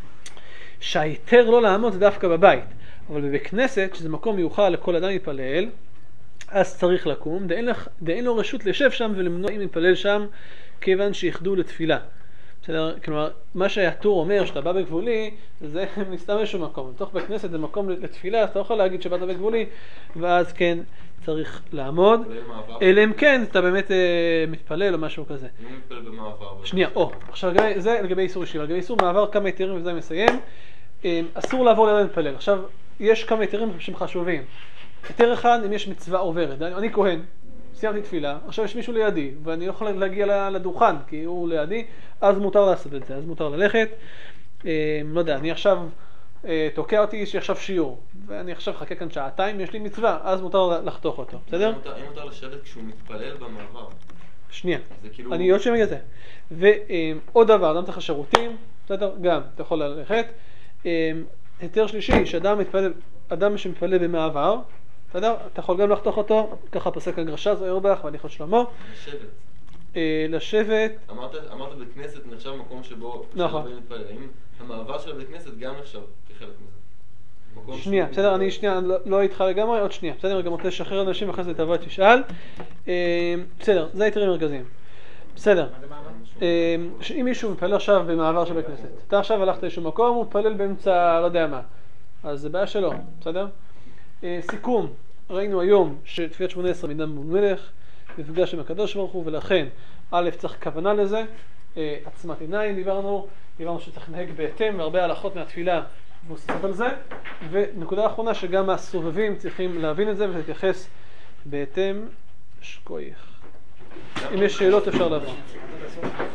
שההיתר לא לעמוד זה דווקא בבית, אבל בבית כנסת, שזה מקום מיוחד לכל אדם יתפלל, אז צריך לקום, דאין, לך, דאין לו רשות לשב שם ולמנוע אם יתפלל שם, כיוון שיחדו לתפילה. בסדר? כלומר, מה שהטור אומר, שאתה בא בגבולי, זה מסתם איזשהו מקום. בתוך בית כנסת זה מקום לתפילה, אז אתה לא יכול להגיד שבאת בגבולי, ואז כן צריך לעמוד. אלא אם כן, אתה באמת אה, מתפלל או משהו כזה. אני מתפלל במעבר. שנייה, או, עכשיו לגבי, זה לגבי איסור ישיבה. לגבי איסור מעבר כמה היתרים וזה מסיים. אה, אסור לעבור ליד להתפלל. עכשיו, יש כמה היתרים שהם חשובים. היתר אחד, אם יש מצווה עוברת. אני כהן. סיימתי תפילה, עכשיו יש מישהו לידי, ואני לא יכול להגיע לדוכן, כי הוא לידי, אז מותר לעשות את זה, אז מותר ללכת. אה, לא יודע, אני עכשיו, אה, תוקע אותי, יש לי עכשיו שיעור, ואני עכשיו חכה כאן שעתיים, יש לי מצווה, אז מותר לחתוך אותו, בסדר? אם מותר לשבת כשהוא מתפלל במעבר. שנייה, כאילו... אני עוד שמי את זה. ועוד דבר, אדם צריך שירותים, בסדר? גם, אתה יכול ללכת. אה, היתר שלישי, שאדם מתפלל, אדם שמתפלל במעבר, בסדר? אתה יכול גם לחתוך אותו, ככה פסק הגרש"ז או אורבך והליכות שלמה. לשבת. אה, לשבת. אמרת, אמרת בית כנסת נחשב מקום שבו... נכון. מתפלל. האם המעבר של בית כנסת גם נחשב כחלק מזה? שנייה, בסדר, אני שנייה, לא, לא איתך לגמרי, עוד שנייה. בסדר, גם רוצה לשחרר אנשים אחרי זה תבוא תשאל. אה, בסדר, זה היתרים מרכזיים. בסדר. אה, אם מישהו מתפלל עכשיו במעבר של בית כנסת, אתה עכשיו הלכת לאיזשהו מקום, הוא מתפלל באמצע, לא יודע מה. אז זה בעיה שלו, בסדר? סיכום, ראינו היום שתפילת שמונה עשרה מדן מול מלך, מפגש עם הקדוש ברוך הוא, ולכן א' צריך כוונה לזה, עצמת עיניים דיברנו, דיברנו שצריך לנהג בהתאם, והרבה הלכות מהתפילה מבוססות על זה, ונקודה האחרונה שגם הסובבים צריכים להבין את זה ולהתייחס בהתאם. שקוייך. אם יש שאלות אפשר לעבור.